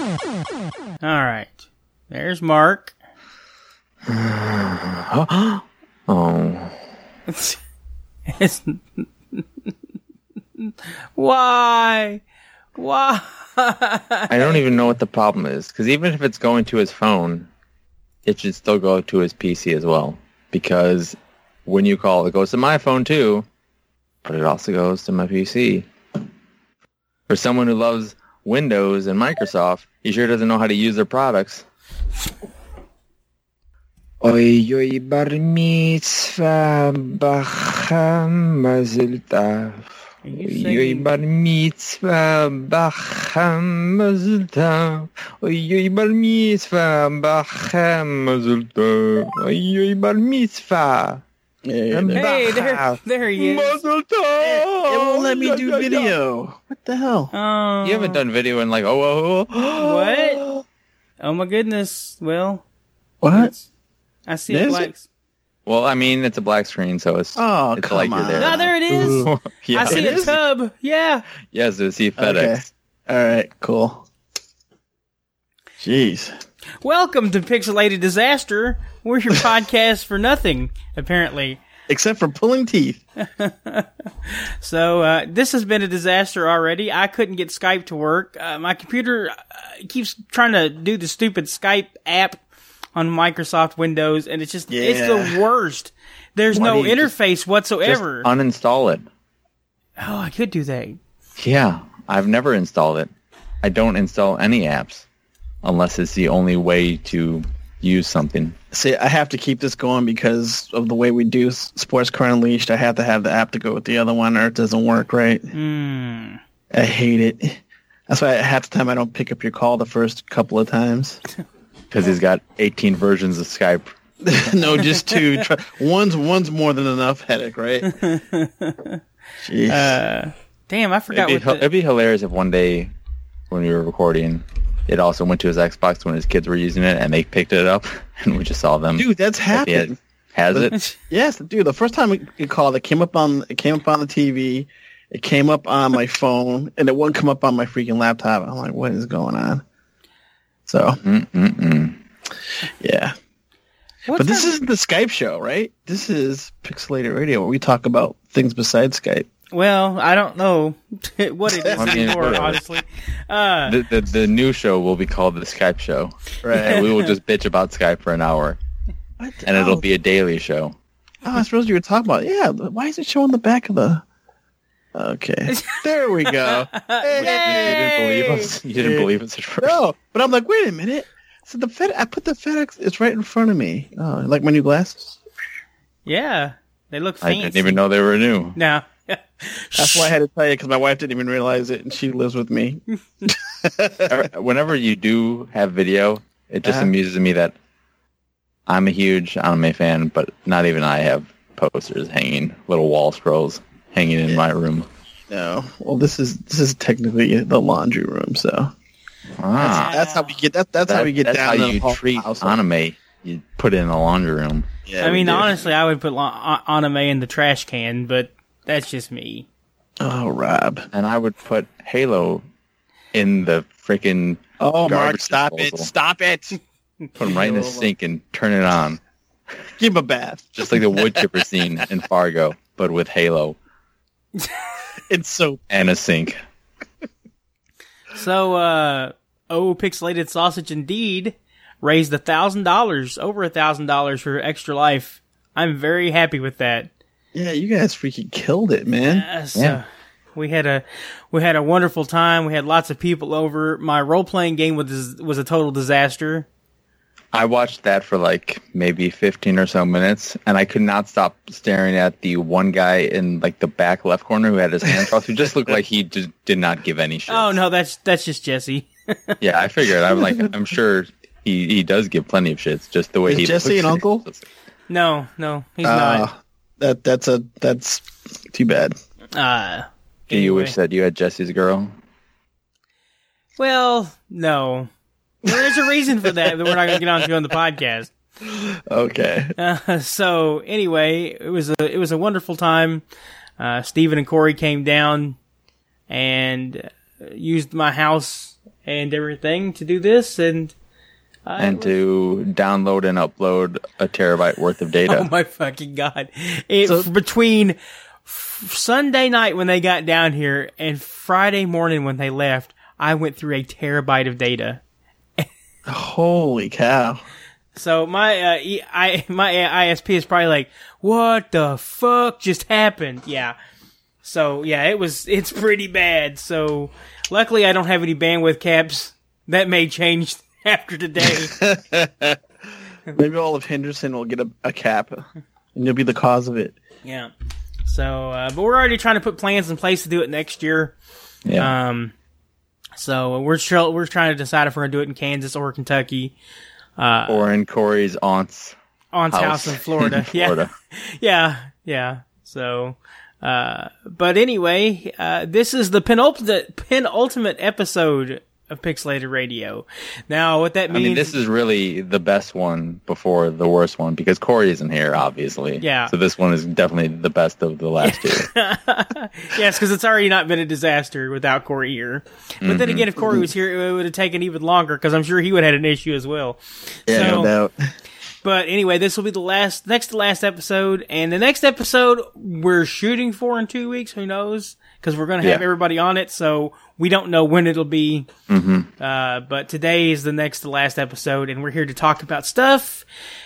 All right. There's Mark. Oh. Why? I don't even know what the problem is, because even if it's going to his phone, it should still go to his PC as well. Because when you call, it goes to my phone too, but it also goes to my PC. For someone who loves Windows and Microsoft, he sure doesn't know how to use their products. Oy, oy, bar mitzvah, bacha mazel tov. Oy, oy, bar mitzvah, bacha mazel tov. Oy, oy, bar mitzvah, bacha mazel tov. Oy, oy, bar mitzvah. Hey, there he is. Mazel tov. It won't let me do video. What the hell? You haven't done video in like, oh. What? Oh my goodness. Well, What? I see Is black. Well, I mean, it's a black screen, so it's Oh, it's come like on. you're there. Ah, there it is. Yeah. I see It a is? tub. Yeah. Yes, it's FedEx. Okay. All right, cool. Jeez. Welcome to Pixelated Disaster. We're your podcast for nothing, apparently. Except for pulling teeth. So, this has been a disaster already. I couldn't get Skype to work. My computer keeps trying to do the stupid Skype app on Microsoft Windows, and it's just, it's the worst. There's Why no do you interface whatsoever. Just uninstall it. Oh, I could do that. Yeah, I've never installed it. I don't install any apps unless it's the only way to use something. See, I have to keep this going because of the way we do Sports Car Unleashed. I have to have the app to go with the other one or it doesn't work right. I hate it. That's why half the time I don't pick up your call the first couple of times. Because he's got 18 versions of Skype. No, just two. One's more than enough headache, right? Jeez. Damn, I forgot It'd be hilarious if one day when we were recording, it also went to his Xbox when his kids were using it and they picked it up and we just saw them. Dude, that's happened. Has it? Yes, dude. The first time we called, it came up on the TV. It came up on my phone, and it wouldn't come up on my freaking laptop. I'm like, what is going on? So, yeah. But this isn't the Skype show, right? This is Pixelated Radio, where we talk about things besides Skype. Well, I don't know what it is anymore, whatever. honestly. The new show will be called the Skype Show. Right. And we will just bitch about Skype for an hour. What? And it'll be a daily show. Oh, I suppose you were talking about. Yeah. Why is it showing the back of the? Okay. There we go. You didn't believe us? You didn't believe us at first? No, but I'm like, wait a minute. So I put the FedEx. It's right in front of me. Oh, like my new glasses. Yeah, they look I fancy. didn't even know they were new. No. That's why I had to tell you, because my wife didn't even realize it, and she lives with me. Whenever you do have video, it just amuses me that I'm a huge anime fan, but not even I have posters hanging, little wall scrolls hanging in my room. No, well, this is technically the laundry room, so that's how we get. That's how we get That's down. how to you the treat household. anime. You put it in the laundry room. Yeah, I mean, we do. honestly, I would put anime in the trash can, but that's just me. Oh, Rob. And I would put Halo in the freaking Oh, Mark, garbage stop disposal. it! Stop it! Put them right in the sink and turn it on. Give him a bath. Just like the wood chipper scene in Fargo, but with Halo It's so. and a sink. So, Pixelated Sausage Indeed raised $1,000, over $1,000 for Extra Life. I'm very happy with that. Yeah, you guys freaking killed it, man. So we had a wonderful time. We had lots of people over. My role playing game was a total disaster. I watched that for like maybe 15 or so minutes, and I could not stop staring at the one guy in like the back left corner who had his hands crossed, who just looked like he just did not give any shit. Oh no, that's just Jesse. Yeah, I figured. I'm like, I'm sure he does give plenty of shits, just the way Is he Jesse looks. an uncle? No, he's not. That's too bad. Do you Anyway. wish that you had Jesse's girl? Well, no. There's a reason for that we're not going to get onto on the podcast. Okay. So anyway, it was a wonderful time. Steven and Corey came down and used my house and everything to do this, and to download and upload a terabyte worth of data. Oh my fucking god! Between Sunday night when they got down here and Friday morning when they left, I went through a terabyte of data. Holy cow! So my my ISP is probably like, what the fuck just happened? Yeah. So yeah, it's pretty bad. So luckily I don't have any bandwidth caps. That may change after today. Maybe all of Henderson will get a cap, and you'll be the cause of it. Yeah. So, but we're already trying to put plans in place to do it next year. Yeah. So we're trying to decide if we're gonna do it in Kansas or Kentucky. Or in Corey's aunt's house in Florida. Florida. Yeah. So, but anyway, this is the penultimate episode of Pixelated Radio. Now, what that means... this is really the best one before the worst one, because Corey isn't here, obviously. Yeah. So this one is definitely the best of the last two. Yes, because it's already not been a disaster without Corey here. But then again, if Corey was here, it would have taken even longer, because I'm sure he would have had an issue as well. Yeah, no doubt. But anyway, this will be the next to last episode, and the next episode we're shooting for in 2 weeks. Who knows? Because we're going to have everybody on it, so we don't know when it'll be. But today is the next to last episode, and we're here to talk about stuff.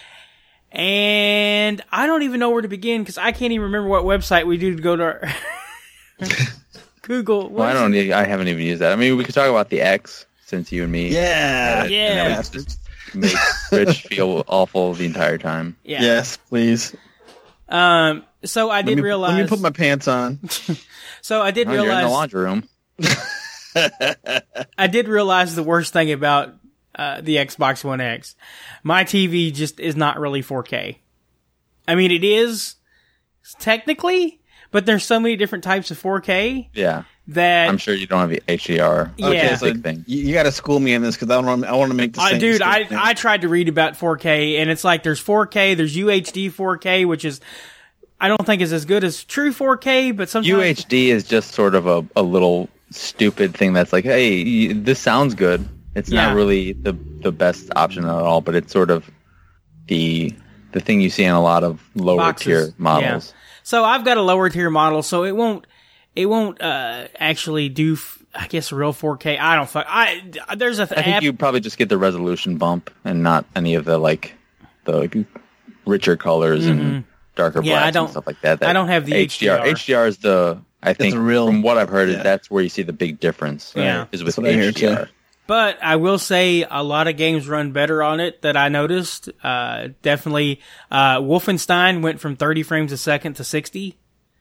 And I don't even know where to begin because I can't even remember what website we do to go to our Google. Well, I haven't even used that. I mean, we could talk about the X since you and me. Yeah. Yeah. Make Rich feel awful the entire time. Yeah. Yes, please. So I did realize. Let me put my pants on. So I did realize. You're in the laundry room. I did realize the worst thing about the Xbox One X. My TV just is not really 4K. I mean, it is technically, but there's so many different types of 4K. Yeah. That I'm sure you don't have the HDR. Yeah. Okay, so big thing. you got to school me in this because I want to make the same. Dude, I tried to read about 4K, and it's like there's 4K, there's UHD 4K, which is I don't think is as good as true 4K, but sometimes UHD is just sort of a little stupid thing that's like, hey, this sounds good. It's not really the best option at all, but it's sort of the thing you see in a lot of lower tier models. Yeah. So I've got a lower tier model, so it won't actually do, I guess, real 4K. I don't fuck. I think you probably just get the resolution bump and not any of the richer colors and darker blacks and stuff like that. I don't have the HDR. HDR is from what I've heard, is that's where you see the big difference. Yeah. Is with HDR. But I will say a lot of games run better on it that I noticed. Definitely, Wolfenstein went from 30 frames a second to 60.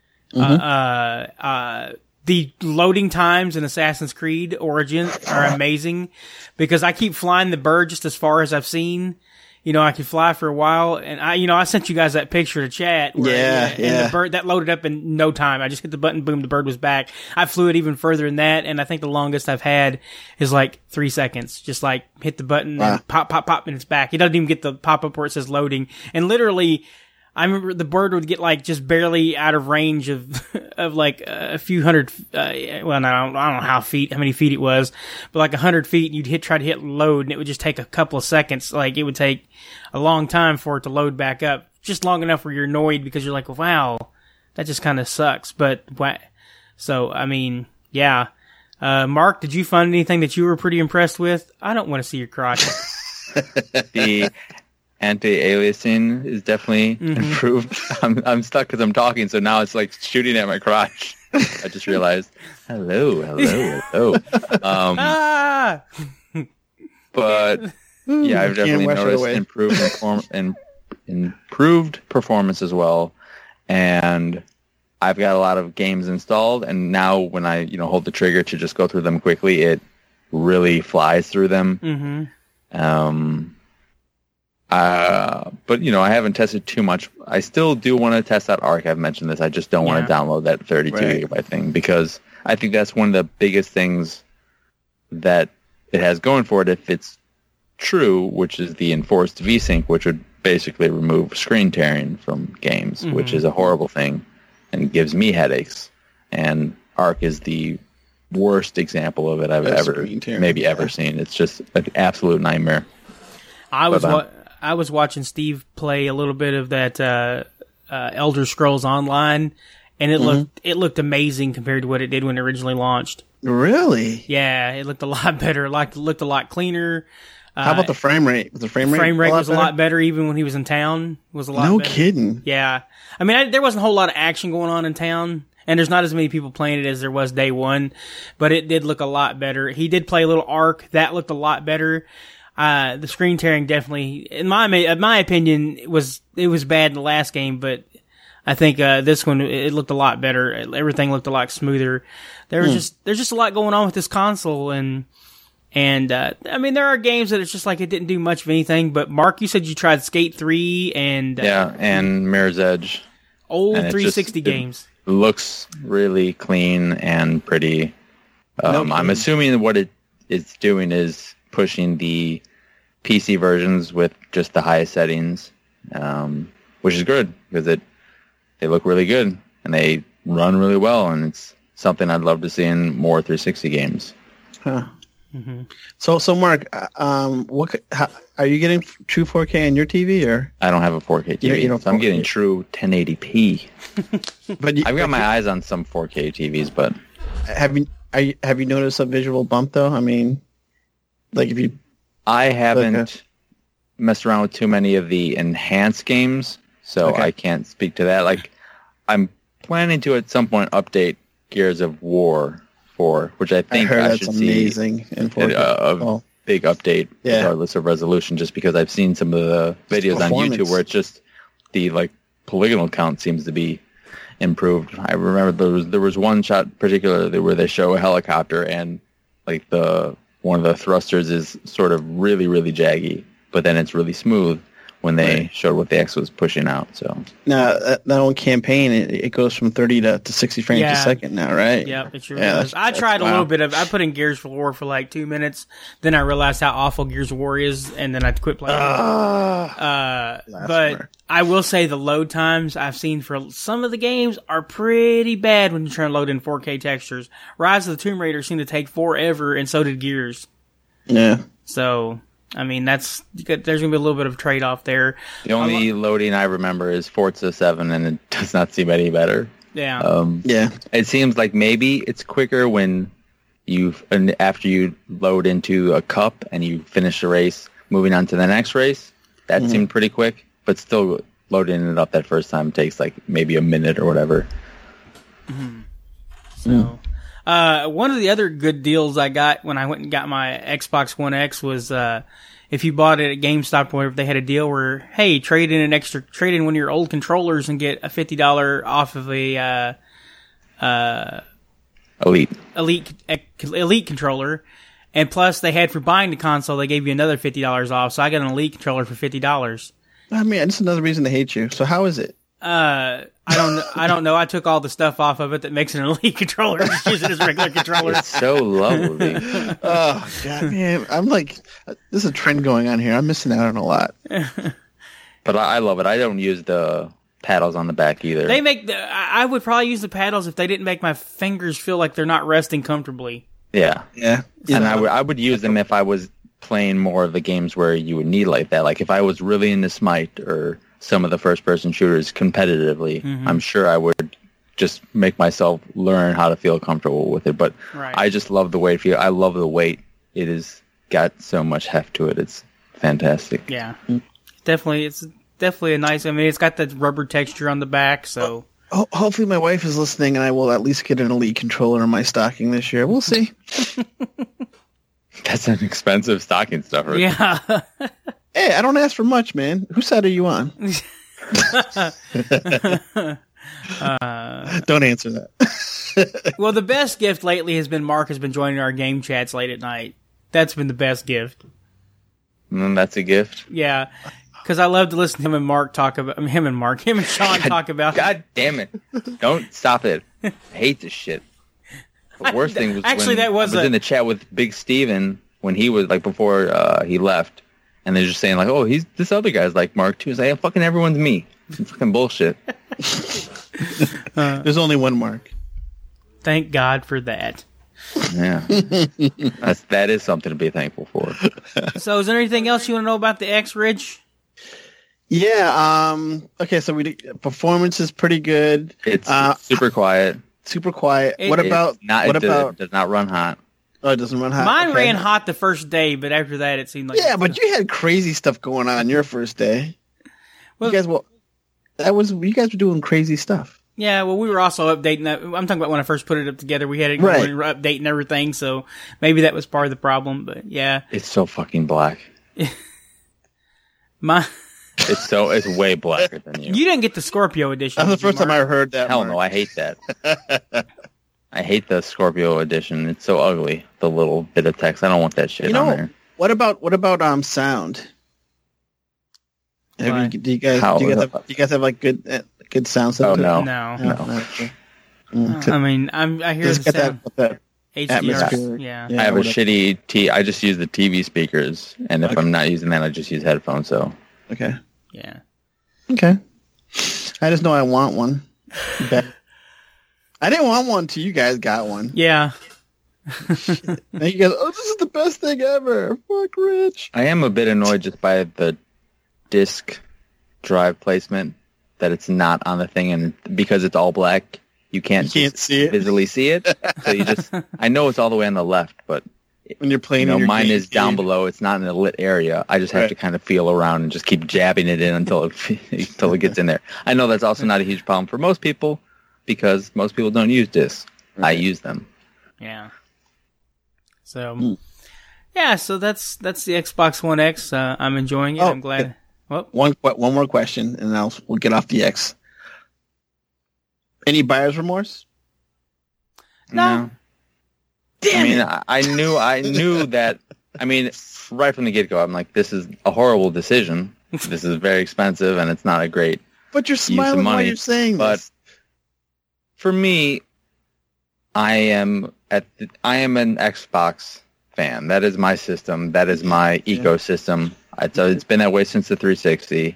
The loading times in Assassin's Creed Origins are amazing because I keep flying the bird just as far as I've seen. You know, I could fly for a while, and I sent you guys that picture to chat. And the bird that loaded up in no time. I just hit the button, boom, the bird was back. I flew it even further than that, and I think the longest I've had is like 3 seconds. Just like hit the button and pop, pop, pop, and it's back. It doesn't even get the pop up where it says loading. And literally, I remember the bird would get like just barely out of range of like a few hundred, I don't know how many feet it was, but like 100 feet, and you'd try to hit load, and it would just take a couple of seconds. Like it would take a long time for it to load back up, just long enough where you're annoyed because you're like, wow, that just kind of sucks. But so I mean, yeah. Mark, did you find anything that you were pretty impressed with? I don't want to see your crotch. The anti-aliasing is definitely improved. I'm stuck because I'm talking, so now it's like shooting at my crotch. I just realized. Hello. But yeah, I've definitely noticed improved performance as well. And I've got a lot of games installed, and now when I hold the trigger to just go through them quickly, it really flies through them. But I haven't tested too much. I still do want to test out Arc. I've mentioned this. I just don't want to download that 32 gigabyte thing because I think that's one of the biggest things that it has going for it if it's true, which is the enforced VSync, which would basically remove screen tearing from games, which is a horrible thing and gives me headaches. And Arc is the worst example of it I've ever seen. It's just an absolute nightmare. I was watching Steve play a little bit of that Elder Scrolls Online, and it looked amazing compared to what it did when it originally launched. Really? Yeah, it looked a lot better. It looked a lot cleaner. How about the frame rate? Was the frame rate was a lot better even when he was in town. Was a lot better. No kidding. Yeah. I mean, there wasn't a whole lot of action going on in town, and there's not as many people playing it as there was day one, but it did look a lot better. He did play a little Ark. That looked a lot better. The screen tearing definitely, in my opinion, it was bad in the last game, but I think this one, it looked a lot better. Everything looked a lot smoother. There's just a lot going on with this console, and I mean, there are games that it's just like it didn't do much of anything. But Mark, you said you tried Skate 3 and and Mirror's Edge, old 360 games. It looks really clean and pretty. I'm assuming what it's doing is pushing the PC versions with just the highest settings, which is good because they look really good and they run really well, and it's something I'd love to see in more 360 games. Huh. Mm-hmm. So Mark, are you getting true 4K on your TV, or? I don't have a 4K TV. I'm getting true 1080p. But I've got my eyes on some 4K TVs, but have you noticed a visual bump though? I mean, like if you, I haven't messed around with too many of the enhanced games, so I can't speak to that. Like, I'm planning to at some point update Gears of War 4, which I think I should amazing see a big update regardless of resolution, just because I've seen some of the videos on YouTube where it's just the like polygonal count seems to be improved. I remember there was one shot particularly where they show a helicopter and like one of the thrusters is sort of really, really jaggy, but then it's really smooth when they showed what the X was pushing out. So now that one campaign, it goes from 30 to 60 frames a second now, right? Yep, it sure does. I tried a little bit of. I put in Gears of War for like 2 minutes, then I realized how awful Gears of War is, and then I quit playing. But I will say the load times I've seen for some of the games are pretty bad when you're trying to load in 4K textures. Rise of the Tomb Raider seemed to take forever, and so did Gears. Yeah. So, I mean, there's going to be a little bit of trade-off there. The only loading I remember is Forza 7, and it does not seem any better. Yeah. It seems like maybe it's quicker when after you load into a cup and you finish the race, moving on to the next race. That seemed pretty quick, but still loading it up that first time takes like maybe a minute or whatever. Mm-hmm. So... one of the other good deals I got when I went and got my Xbox One X was, if you bought it at GameStop or whatever, they had a deal where, hey, trade in one of your old controllers and get a $50 off of a, Elite controller. And plus they had for buying the console, they gave you another $50 off. So I got an Elite controller for $50. I mean, that's another reason to hate you. So how is it? I don't know. I took all the stuff off of it that makes it an Elite controller. Just use it as a regular controller. It's so lovely. Oh God, man! I'm like, there's a trend going on here. I'm missing out on a lot. But I love it. I don't use the paddles on the back either. I would probably use the paddles if they didn't make my fingers feel like they're not resting comfortably. Yeah. And I would use them if I was playing more of the games where you would need like that. Like if I was really into Smite or some of the first-person shooters competitively, I'm sure I would just make myself learn how to feel comfortable with it. But I just love the way it feels. I love the weight. It has got so much heft to it. It's fantastic. Yeah, it's definitely a nice. I mean, it's got that rubber texture on the back. So hopefully, my wife is listening, and I will at least get an Elite controller in my stocking this year. We'll see. That's an expensive stocking stuffer. Yeah. Hey, I don't ask for much, man. Whose side are you on? Don't answer that. Well, the best gift lately has been Mark has been joining our game chats late at night. That's been the best gift. That's a gift? Yeah. Because I love to listen to him and Sean talk about. God damn it. Don't stop it. I hate this shit. The worst thing was when I was in the chat with Big Steven when he was, like, before he left. And they're just saying, like, oh, this other guy's like Mark, too. It's like, fucking everyone's me. It's fucking bullshit. There's only one Mark. Thank God for that. Yeah, that is something to be thankful for. So, is there anything else you want to know about the X, Rich? Yeah. Okay. So performance is pretty good. It's super quiet. Super quiet. It does not run hot? Oh, it doesn't run hot. Mine ran hot the first day, but after that, it seemed like but you had crazy stuff going on your first day. Well, you guys were doing crazy stuff. Yeah, well, we were also updating that. I'm talking about when I first put it up together. We had it going, we were updating everything, so maybe that was part of the problem. But yeah, it's so fucking black. It's way blacker than you. You didn't get the Scorpio edition. That's the first time I heard that. Hell no, I hate that. I hate the Scorpio edition. It's so ugly. The little bit of text. I don't want that shit on there. What about sound? Do you guys have like good sound stuff? Oh no. I mean, I hear the sound. That HDR. Yeah. I have a shitty I just use the TV speakers, and if I'm not using that, I just use headphones. So okay. Yeah. Okay. I just know I want one. I didn't want one till you guys got one. Yeah. And you guys, this is the best thing ever. Fuck Rich. I am a bit annoyed just by the disk drive placement, that it's not on the thing, and because it's all black, you can't see it. Visually see it. So you just, I know it's all the way on the left, but when you're playing, mine is down below. It's not in a lit area. I just have to kind of feel around and just keep jabbing it in until it gets in there. I know that's also not a huge problem for most people, because most people don't use discs. I use them. Yeah. So, so that's the Xbox One X. I'm enjoying it. I'm glad. Well, one more question, and we'll get off the X. Any buyer's remorse? No. Damn I knew that. I mean, right from the get-go, I'm like, this is a horrible decision. This is very expensive, and it's not a great. But you're smiling while you're saying this. For me, I am an Xbox fan. That is my system. That is my ecosystem. It's been that way since the 360,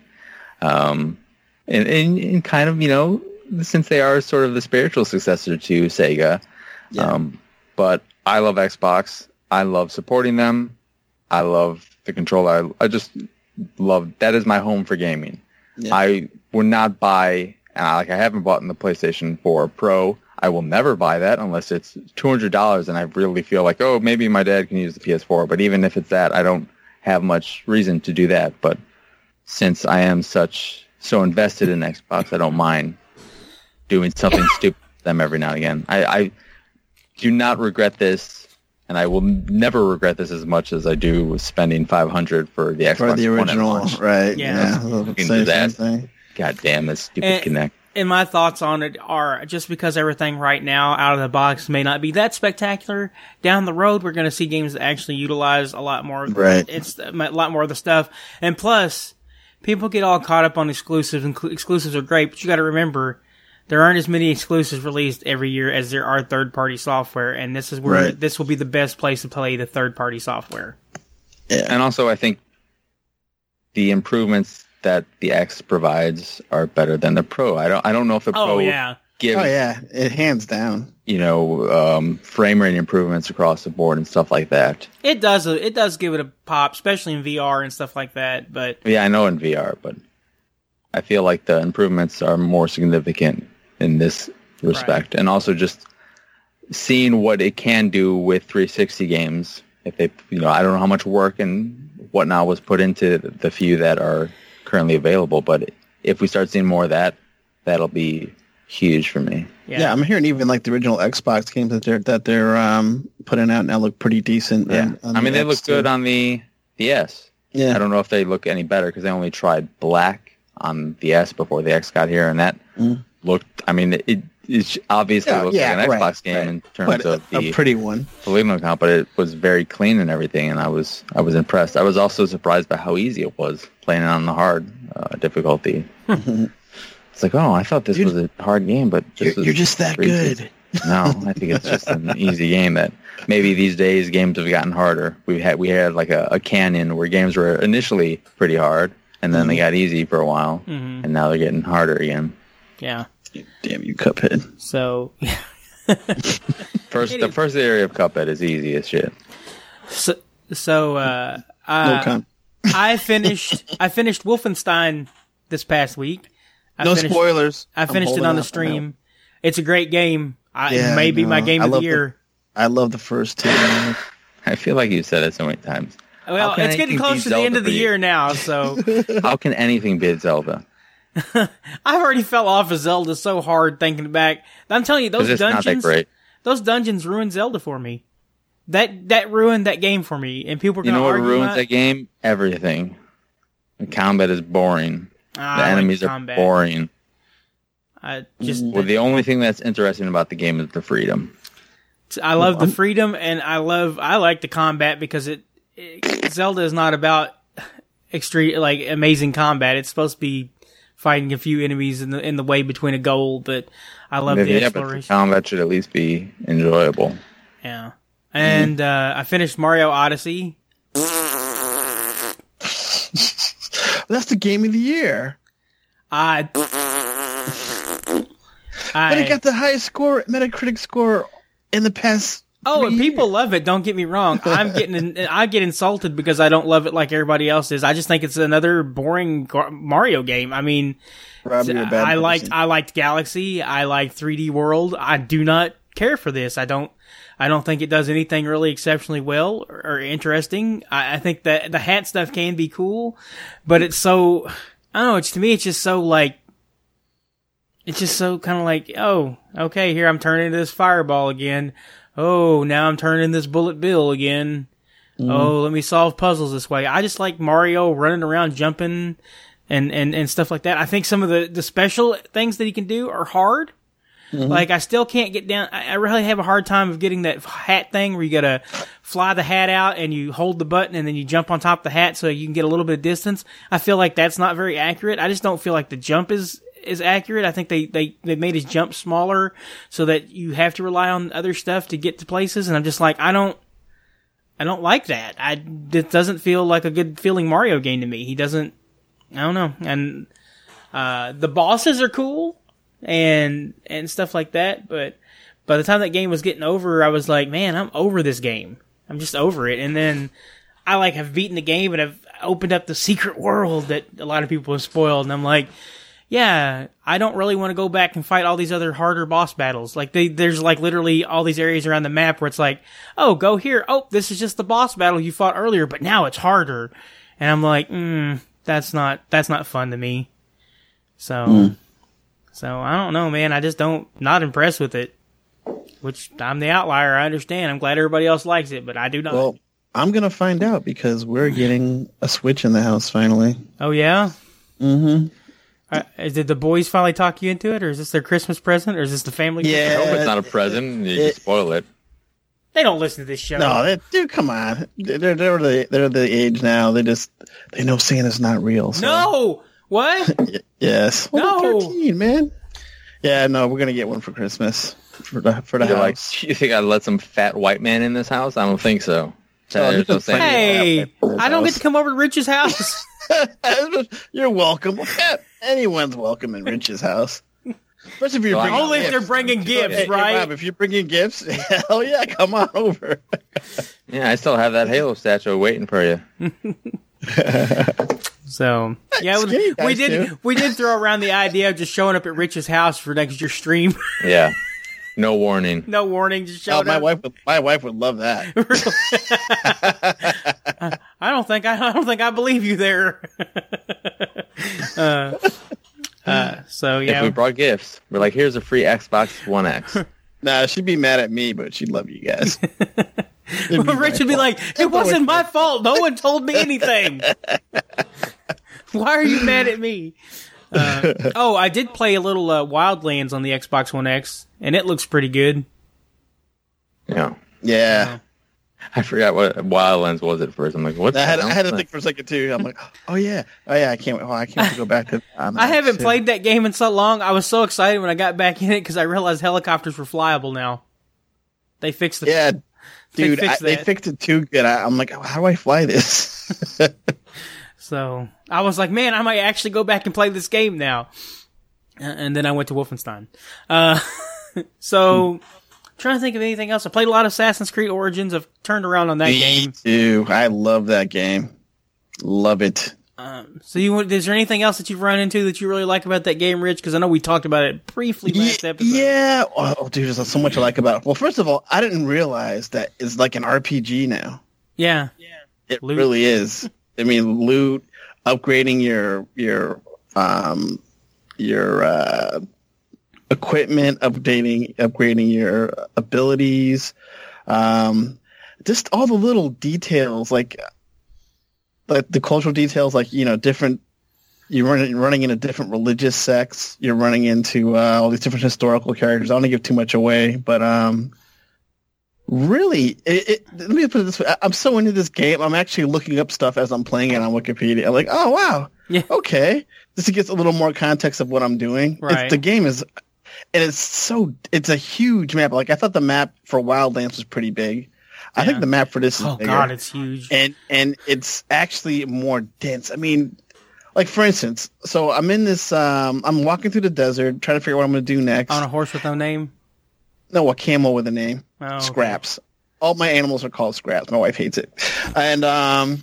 and kind of since they are sort of the spiritual successor to Sega. Yeah. But I love Xbox. I love supporting them. I love the controller. I just love that is my home for gaming. Yeah. I would not buy. I haven't bought in the PlayStation 4 Pro. I will never buy that unless it's $200 and I really feel like, maybe my dad can use the PS4. But even if it's that, I don't have much reason to do that. But since I am so invested in Xbox, I don't mind doing something stupid with them every now and again. I do not regret this, and I will never regret this as much as I do with spending $500 for the Xbox for the original, One right? Yeah. God damn it, stupid Kinect. And my thoughts on it are, just because everything right now out of the box may not be that spectacular, down the road we're going to see games that actually utilize a lot more. It's a lot more of the stuff. And plus, people get all caught up on exclusives, and exclusives are great, but you got to remember, there aren't as many exclusives released every year as there are third-party software, and this is where this will be the best place to play the third-party software. Yeah. And also, I think the improvements that the X provides are better than the Pro. I don't know if the Pro gives it hands down. Frame rate improvements across the board and stuff like that. It does give it a pop, especially in VR and stuff like that. But yeah, I know in VR, but I feel like the improvements are more significant in this respect, and also just seeing what it can do with 360 games. If they, I don't know how much work and whatnot was put into the few that are currently available, but if we start seeing more of that, that'll be huge for me. Yeah, I'm hearing even like the original Xbox games that they're putting out now look pretty decent. Yeah, they look good on the S. Yeah, I don't know if they look any better because they only tried black on the S before the X got here, and that looked. It obviously looks like an Xbox game in terms of a pretty one, polygonal count, but it was very clean and everything, and I was impressed. I was also surprised by how easy it was playing it on the hard difficulty. It's like, I thought this was a hard game, but you're just that good. No, I think it's just an easy game that maybe these days games have gotten harder. We had like a canon where games were initially pretty hard, and then they got easy for a while, and now they're getting harder again. Yeah. Damn you, Cuphead. So, The first area of Cuphead is easy as shit. I finished Wolfenstein this past week. Spoilers. I finished it on the stream. It's a great game. Maybe my game of the year. I love the first two. I feel like you said it so many times. Well, it's getting close to the end of the year now, so... How can anything beat Zelda? I already fell off of Zelda so hard thinking back. I'm telling you, those dungeons... Not that great. Those dungeons ruined Zelda for me. That ruined that game for me, and people are going to argue. You know what ruins that game? Everything. The combat is boring. The enemies are boring. The only thing that's interesting about the game is the freedom. I love the freedom, and I like the combat because Zelda is not about extreme, like, amazing combat. It's supposed to be fighting a few enemies in the way between a goal, but I love the exploration. But the combat should at least be enjoyable. Yeah. And I finished Mario Odyssey. That's the game of the year. But it got the highest Metacritic score in the past. Oh, and people love it. Don't get me wrong. I get insulted because I don't love it like everybody else is. I just think it's another boring Mario game. I mean, I liked Galaxy. I liked 3D World. I do not care for this. I don't think it does anything really exceptionally well or interesting. I think that the hat stuff can be cool, but it's so, I don't know, to me it's just so like, it's just so kind of like, oh, okay, here I'm turning into this fireball again. Oh, now I'm turning this Bullet Bill again. Oh, let me solve puzzles this way. I just like Mario running around, jumping, and stuff like that. I think some of the special things that he can do are hard. Like, I still can't get down. I really have a hard time of getting that hat thing where you gotta fly the hat out and you hold the button and then you jump on top of the hat so you can get a little bit of distance. I feel like that's not very accurate. I just don't feel like the jump is accurate. I think they made his jump smaller so that you have to rely on other stuff to get to places. And I'm just like, I don't like that. It doesn't feel like a good feeling Mario game to me. I don't know. And, the bosses are cool and stuff like that. But by the time that game was getting over, I was like, man, I'm over this game. I'm just over it. And then I have beaten the game and I've opened up the secret world that a lot of people have spoiled. And I'm like, yeah, I don't really want to go back and fight all these other harder boss battles. Like, there's literally all these areas around the map where it's like, oh, go here. Oh, this is just the boss battle you fought earlier, but now it's harder. And I'm like, that's not fun to me. So I don't know, man. I just not impressed with it. Which, I'm the outlier. I understand. I'm glad everybody else likes it, but I do not. Well, I'm going to find out because we're getting a Switch in the house finally. Oh, yeah? Mm-hmm. Did the boys finally talk you into it, or is this their Christmas present, or is this the family? Yeah, I hope it's not a present. You can spoil it. They don't listen to this show. No, dude, come on. They're the age now. They know Santa's not real. So. No, what? Yes. No, 13, man. Yeah, no, we're gonna get one for Christmas for the house. Like, you think I'd let some fat white man in this house? I don't think so. Hey, I don't get to come over to Rich's house. You're welcome. Anyone's welcome in Rich's house. Especially if you're only if they're bringing gifts, hey, right? Hey, Rob, if you're bringing gifts, hell yeah, come on over. Yeah, I still have that Halo statue waiting for you. So yeah, we did throw around the idea of just showing up at Rich's house for next year's stream. Yeah, no warning. No warning, just showing up. My wife would love that. I don't think I believe you there. So yeah, if we brought gifts, we're like, here's a free Xbox One X. Nah, she'd be mad at me, but she'd love you guys. Rich would be like, it wasn't my fault. No one told me anything. Why are you mad at me? I did play a little Wildlands on the Xbox One X, and it looks pretty good. Yeah. I forgot what Wildlands was at first. I'm like, what? I had to think for a second too. I'm like, oh yeah, I can't wait to go back to. I haven't played that game in so long. I was so excited when I got back in it because I realized helicopters were flyable now. They fixed the. Yeah, dude, they fixed it too good. I'm like, how do I fly this? So I was like, man, I might actually go back and play this game now. And then I went to Wolfenstein. So trying to think of anything else. I played a lot of Assassin's Creed Origins. I've turned around on that game. Me too. I love that game. Love it. So is there anything else that you've run into that you really like about that game, Rich? Because I know we talked about it briefly last episode. Yeah. Oh, dude, there's so much I like about it. Well, first of all, I didn't realize that it's like an RPG now. Yeah. It really is. I mean, loot, upgrading your equipment, upgrading your abilities, just all the little details, like the cultural details, like, you know, different. You're running into different religious sects. You're running into all these different historical characters. I don't want to give too much away, but really, let me put it this way: I'm so into this game. I'm actually looking up stuff as I'm playing it on Wikipedia. I'm like, oh wow, yeah, okay. This gets a little more context of what I'm doing. Right. The game is, and it's a huge map. Like, I thought the map for Wildlands was pretty big. I think the map for this is bigger. God, it's huge. And it's actually more dense. I mean, like, for instance, so I'm in this, I'm walking through the desert, trying to figure out what I'm going to do next. On a horse with no name? No, a camel with a name. Oh, okay. Scraps. All my animals are called Scraps. My wife hates it. And I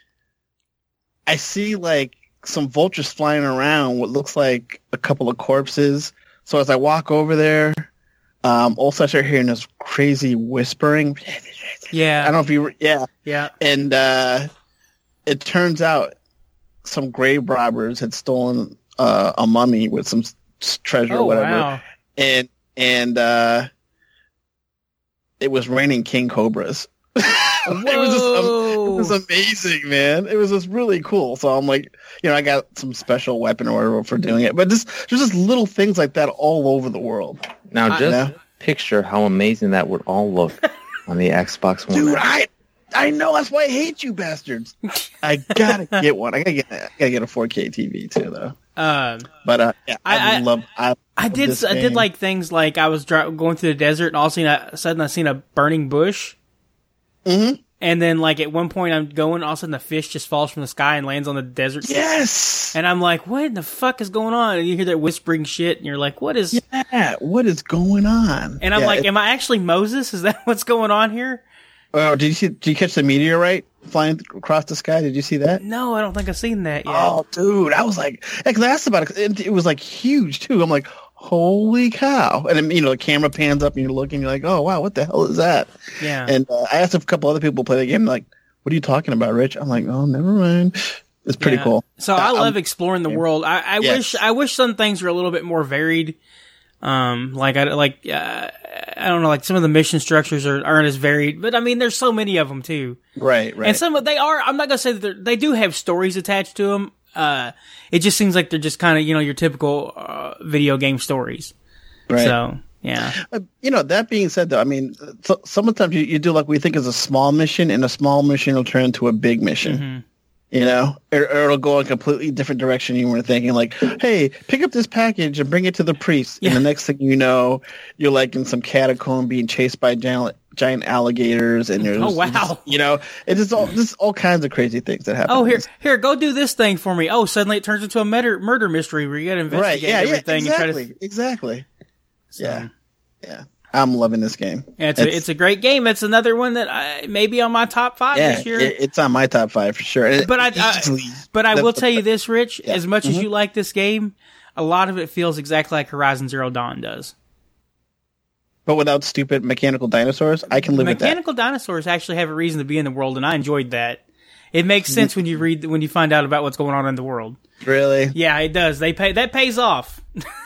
see, like, some vultures flying around, what looks like a couple of corpses. So as I walk over there, also I start hearing this crazy whispering. Yeah. I don't know if you... Yeah. Yeah. And it turns out some grave robbers had stolen a mummy with some treasure or whatever. Wow. And it was raining king cobras. It was amazing, man. It was just really cool. So I'm like, you know, I got some special weapon or whatever for doing it. But there's just little things like that all over the world. Now, just picture how amazing that would all look on the Xbox One. Dude, I know. That's why I hate you bastards. I gotta get one. I gotta get a 4K TV too, though. But yeah, I did like things like I was going through the desert and all of a sudden I seen a burning bush. Mm-hmm. And then, like, at one point I'm going, all of a sudden the fish just falls from the sky and lands on the desert. Yes! And I'm like, what in the fuck is going on? And you hear that whispering shit, and you're like, what is... Yeah, what is going on? And I'm like, am I actually Moses? Is that what's going on here? Oh, did you catch the meteorite flying across the sky? Did you see that? No, I don't think I've seen that yet. Oh, dude, I was like... Because I asked about it. It was, like, huge, too. I'm like... Holy cow. And then, you know, the camera pans up and you're looking, you're like, oh, wow, what the hell is that? Yeah. And I asked a couple other people who play the game, like, what are you talking about, Rich? I'm like, oh, never mind. It's pretty cool. So I love exploring the world. I wish some things were a little bit more varied. I don't know, like some of the mission structures aren't as varied, but I mean, there's so many of them too. Right. And some of I'm not gonna say that they do have stories attached to them. It just seems like they're just kind of, you know, your typical video game stories. Right. So, yeah. You know, that being said, though, I mean, sometimes you do like we think is a small mission, and a small mission will turn into a big mission. Mm-hmm. You know, or it'll go in a completely different direction you were thinking. Like, hey, pick up this package and bring it to the priest. Yeah. And the next thing you know, you're like in some catacomb being chased by giant alligators, and there's you know, it's all kinds of crazy things that happen. Oh, here, go do this thing for me. Oh, suddenly it turns into a murder mystery where you got to investigate everything. Exactly. So. Yeah. I'm loving this game. Yeah, it's a great game. It's another one that may be on my top 5 this year. It's on my top 5 for sure. But I will tell you this, Rich. Yeah. As much as you like this game, a lot of it feels exactly like Horizon Zero Dawn does. But without stupid mechanical dinosaurs, I can live with that. Mechanical dinosaurs actually have a reason to be in the world, and I enjoyed that. It makes sense when you find out about what's going on in the world. Really? Yeah, it does. That pays off.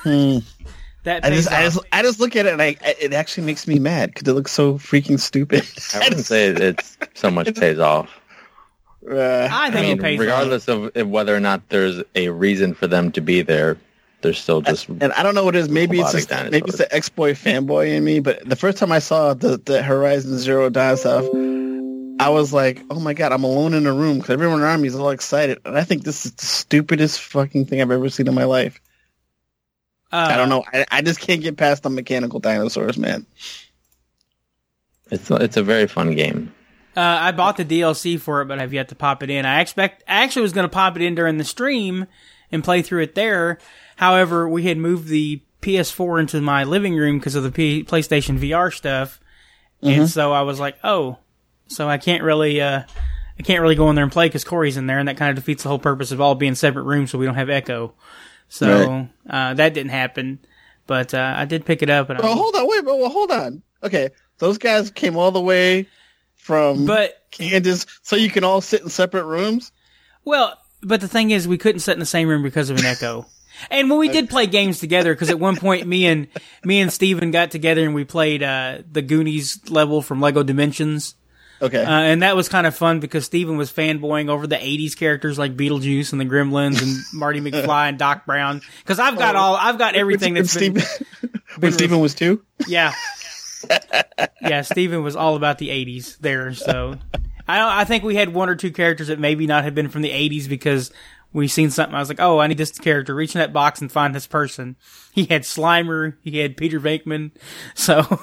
I just look at it and it actually makes me mad because it looks so freaking stupid. I wouldn't say it's so much pays off. I think it pays regardless off. of whether or not there's a reason for them to be there, they're still just. And I don't know what it is. Maybe it's the X-Boy fanboy in me. But the first time I saw the Horizon Zero Dawn stuff, I was like, oh my god, I'm alone in a room because everyone around me is all excited, and I think this is the stupidest fucking thing I've ever seen in my life. I don't know. I just can't get past the mechanical dinosaurs, man. It's a very fun game. I bought the DLC for it, but I've yet to pop it in. I actually was going to pop it in during the stream and play through it there. However, we had moved the PS4 into my living room because of the PlayStation VR stuff, and so I was like, oh, so I can't really go in there and play because Corey's in there, and that kind of defeats the whole purpose of all being separate rooms so we don't have echo. So that didn't happen, but I did pick it up. And hold on. Okay, those guys came all the way from Kansas so you can all sit in separate rooms? Well, but the thing is, we couldn't sit in the same room because of an echo. And when we did play games together, because at one point me and Steven got together and we played the Goonies level from Lego Dimensions. Okay. And that was kind of fun because Steven was fanboying over the 80s characters like Beetlejuice and the Gremlins and Marty McFly and Doc Brown. Because I've got everything that's been... When Steven was 2? Yeah. Yeah, Steven was all about the 80s there, so... I think we had one or two characters that maybe not have been from the 80s because we seen something. I was like, oh, I need this character. Reach in that box and find this person. He had Slimer. He had Peter Venkman. So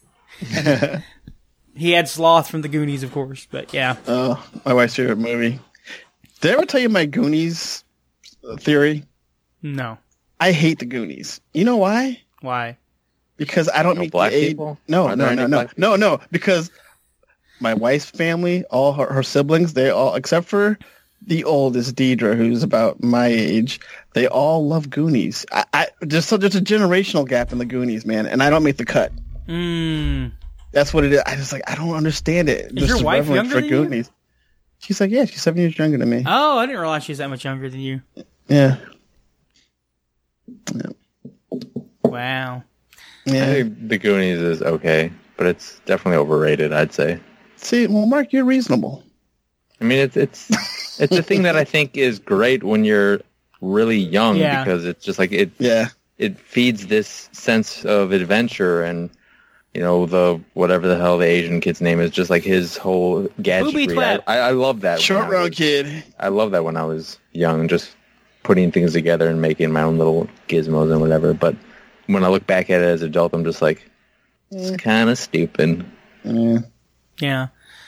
he had Sloth from the Goonies, of course. But yeah. Oh, my wife's favorite movie. Did I ever tell you my Goonies theory? No. I hate the Goonies. You know why? Why? Because I don't meet black the people. No. Because my wife's family, all her siblings, they all, except for the oldest, Deidre, who's about my age, they all love Goonies. There's a generational gap in the Goonies, man, and I don't make the cut. That's what it is. I don't understand it. Is your wife younger than Goonies. You? She's like, yeah, she's 7 years younger than me. Oh, I didn't realize she's that much younger than you. Yeah. Wow. Yeah. I think the Goonies is okay, but it's definitely overrated, I'd say. See, well, Mark, you're reasonable. I mean, it's a thing that I think is great when you're really young because it's just like it feeds this sense of adventure and the whatever the hell the Asian kid's name is, just like his whole gadgetry. I love that. Short round kid. I love that when I was young, just putting things together and making my own little gizmos and whatever. But when I look back at it as an adult, I'm just like, it's kind of stupid. Yeah.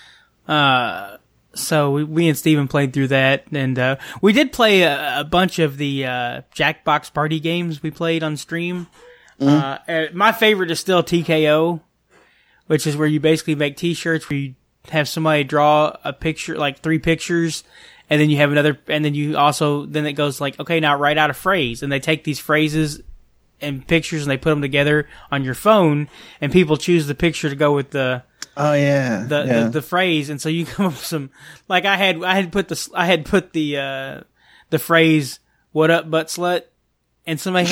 So we and Steven played through that, and we did play a bunch of the Jackbox party games we played on stream. My favorite is still TKO, which is where you basically make T-shirts where you have somebody draw a picture, like 3 pictures, and then you have another, and then you also, then it goes like, okay, now write out a phrase, and they take these phrases and pictures and they put them together on your phone, and people choose the picture to go with the the phrase, and so you come up with some, like I had put the phrase "What up, butt slut," and somebody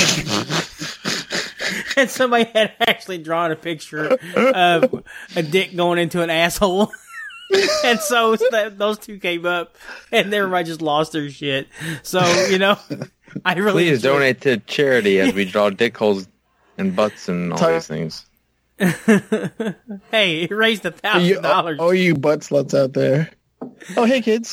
had actually drawn a picture of a dick going into an asshole. And so those two came up, and everybody just lost their shit. So I really please donate to charity as we draw dick holes and butts and all these things. Hey, it raised $1,000. Oh, you butt sluts out there! Oh, hey kids.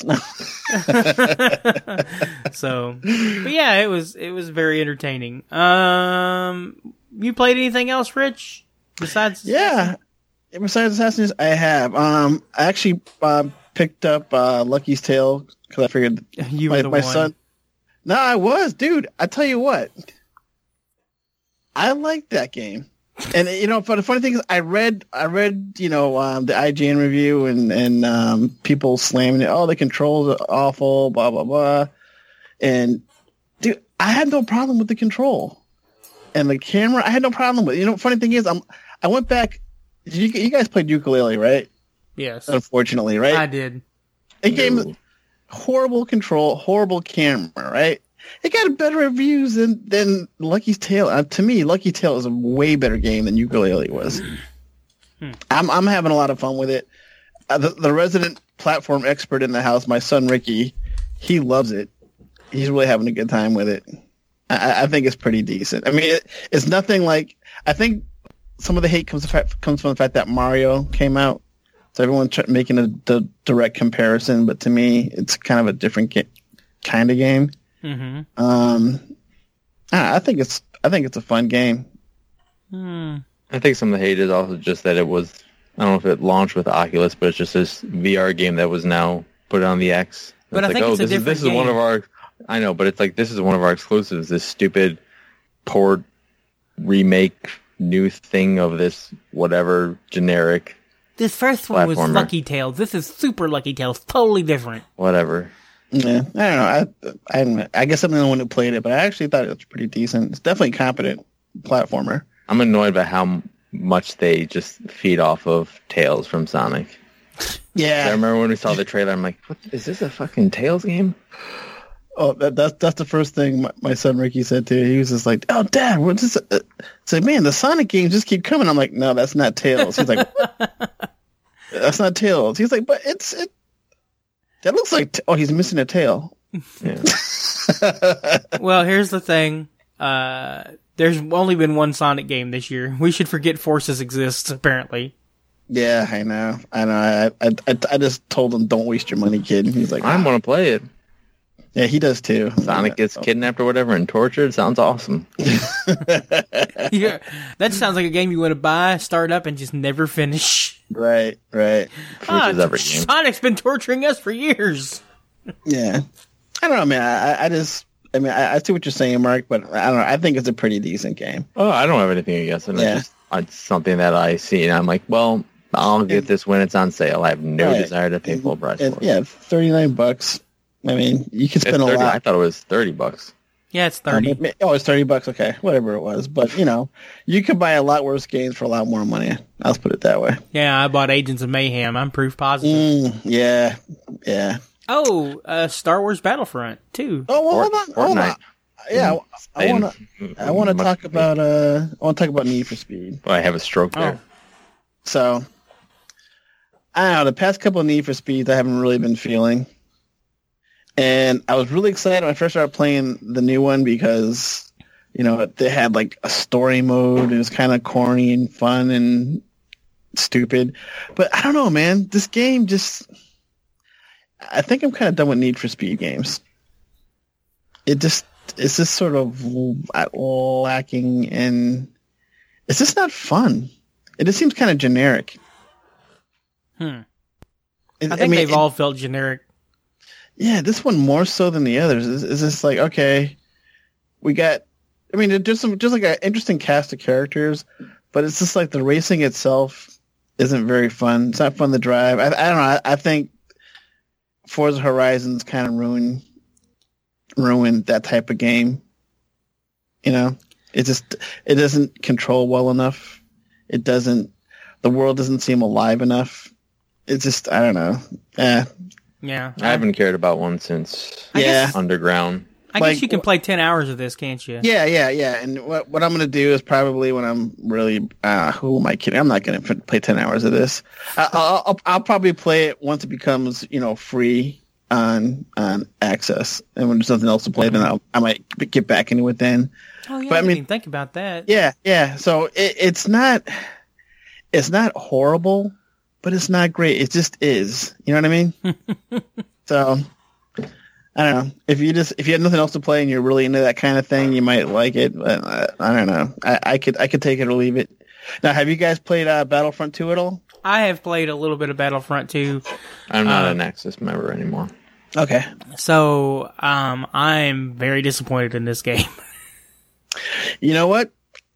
So, but yeah, it was very entertaining. You played anything else, Rich? Besides Assassins, I have. I actually picked up Lucky's Tale because I figured you were my son. No, I was, dude. I tell you what, I liked that game. And but the funny thing is, I read the IGN review and people slamming it. Oh, the controls are awful, blah blah blah. And dude, I had no problem with the control and the camera. I had no problem with it. Funny thing is, I went back. You guys played ukulele, right? Yes. Unfortunately, right? I did. It gave horrible control, horrible camera, right? It got better reviews than Lucky's Tale. To me, Lucky Tale is a way better game than Yooka-Laylee was. I'm having a lot of fun with it. The resident platform expert in the house, my son Ricky, he loves it. He's really having a good time with it. I think it's pretty decent. I mean, it's nothing like. I think some of the hate comes from the fact that Mario came out, so everyone's making the direct comparison. But to me, it's kind of a different kind of game. Mm-hmm. I think it's a fun game. I think some of the hate is also just that it was, I don't know if it launched with Oculus, but it's just this VR game that was now put on the X. But I think it's a different game. I know, but it's like, this is one of our exclusives, this stupid port remake new thing of this whatever generic This first one was platformer. Lucky Tales. This is Super Lucky Tales. Totally different. Whatever. Yeah, I don't know. I guess I'm the only one who played it, but I actually thought it was pretty decent. It's definitely a competent platformer. I'm annoyed by how much they just feed off of Tails from Sonic. I Yeah. remember when we saw the trailer, I'm like, what, is this a fucking Tails game? Oh, that's the first thing my son Ricky said too. He was just like, "Oh, Dad, what's this?" I said, "Man, the Sonic games just keep coming." I'm like, "No, that's not Tails." He's like, "What? That's not Tails." He's like, "But it that looks like oh, he's missing a tail." Yeah. Well, here's the thing. There's only been one Sonic game this year. We should forget Forces exists, apparently. Yeah, I know. I just told him, "Don't waste your money, kid." And he's like, I want to play it. "Yeah, he does too." Sonic gets kidnapped or whatever and tortured. Sounds awesome. Yeah, that sounds like a game you want to buy, start up, and just never finish. Right. Which is every game. Sonic's been torturing us for years. Yeah, I don't know, man. I see what you're saying, Mark, but I don't know. I think it's a pretty decent game. Oh, I don't have anything against it. Yeah. It's something that I see, and I'm like, well, I'll get this when it's on sale. I have no Right. desire to pay full price for it. Yeah, $39. I mean, you can It's spend a 30, I lot. thought it was $30. Yeah, it's 30. Oh, it's $30. Okay, whatever it was, but you could buy a lot worse games for a lot more money. I'll put it that way. Yeah, I bought Agents of Mayhem. I'm proof positive. Yeah. Oh, Star Wars Battlefront, too. Oh, well, hold on. Fortnite. Yeah, I want to Much- talk about Need for Speed. Oh, I have a stroke there. So, I don't know, the past couple of Need for Speeds I haven't really been feeling. And I was really excited when I first started playing the new one because, they had like a story mode and it was kind of corny and fun and stupid. But I don't know, man. This game I think I'm kind of done with Need for Speed games. It's just sort of lacking and it's just not fun. It just seems kind of generic. I think they've all felt generic. Yeah, this one more so than the others. It's just like, okay, we got. I mean, there's just like an interesting cast of characters, but it's just like the racing itself isn't very fun. It's not fun to drive. I don't know. I think Forza Horizons kind of ruined that type of game. It doesn't control well enough. It doesn't. The world doesn't seem alive enough. It's just, I don't know. Yeah. I haven't cared about one since Yeah. Underground. I guess you can play 10 hours of this, can't you? Yeah. And what I'm going to do is probably when I'm really, who am I kidding? I'm not going to play 10 hours of this. I'll probably play it once it becomes, free on Access. And when there's nothing else to play, then I might get back into it then. Oh, yeah, But, I didn't even think about that. Yeah. So it's not horrible, but it's not great. It just is. You know what I mean? So I don't know. If you have nothing else to play and you're really into that kind of thing, you might like it. But I don't know. I could take it or leave it. Now, have you guys played Battlefront 2 at all? I have played a little bit of Battlefront 2. I'm not an Access member anymore. Okay. So, I'm very disappointed in this game. You know what?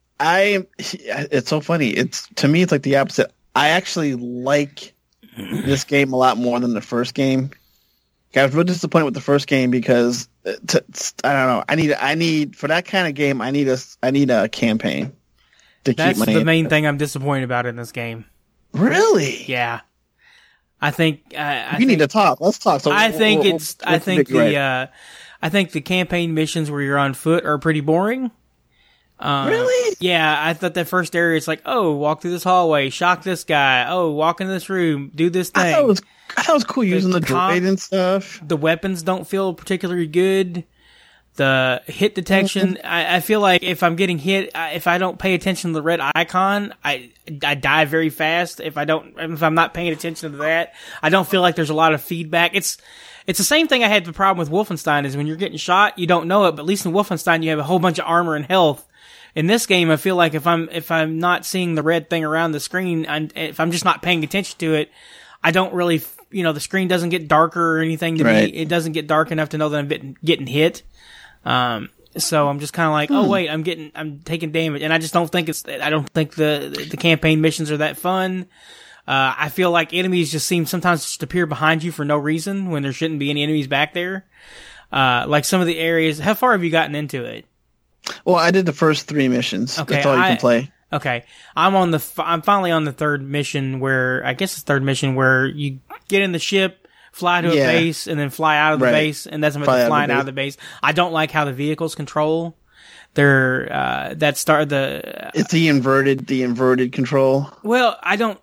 It's so funny. To me, it's like the opposite. I actually like this game a lot more than the first game. I was really disappointed with the first game because I don't know. I need for that kind of game. I need a campaign to That's keep my the main thing I'm disappointed about in this game. Really? Yeah. I think We need to talk. Let's talk. So I think what's the big gripe? I think the campaign missions where you're on foot are pretty boring. Really? Yeah, I thought that first area it's like, oh, walk through this hallway, shock this guy, oh, walk in this room, do this thing. I thought it was cool using the droid and stuff. The weapons don't feel particularly good. The hit detection, I feel like if I'm getting hit, if I don't pay attention to the red icon, I die very fast. If I'm not paying attention to that, I don't feel like there's a lot of feedback. It's the same thing I had the problem with Wolfenstein is when you're getting shot, you don't know it, but at least in Wolfenstein you have a whole bunch of armor and health. In this game, I feel like if I'm not seeing the red thing around the screen, and if I'm just not paying attention to it, I don't really, the screen doesn't get darker or anything to Right. me. It doesn't get dark enough to know that I'm getting hit. So I'm just kind of like, oh wait, I'm taking damage, and I just don't think I don't think the campaign missions are that fun. I feel like enemies just seem sometimes just appear behind you for no reason when there shouldn't be any enemies back there. Like some of the areas, how far have you gotten into it? Well, I did the first 3 missions. Okay, that's all you can play. Okay, I'm finally on the third mission where you get in the ship, fly to a base, and then fly out of the base, and that's flying out of the base. I don't like how the vehicles control. It's the inverted control. Well,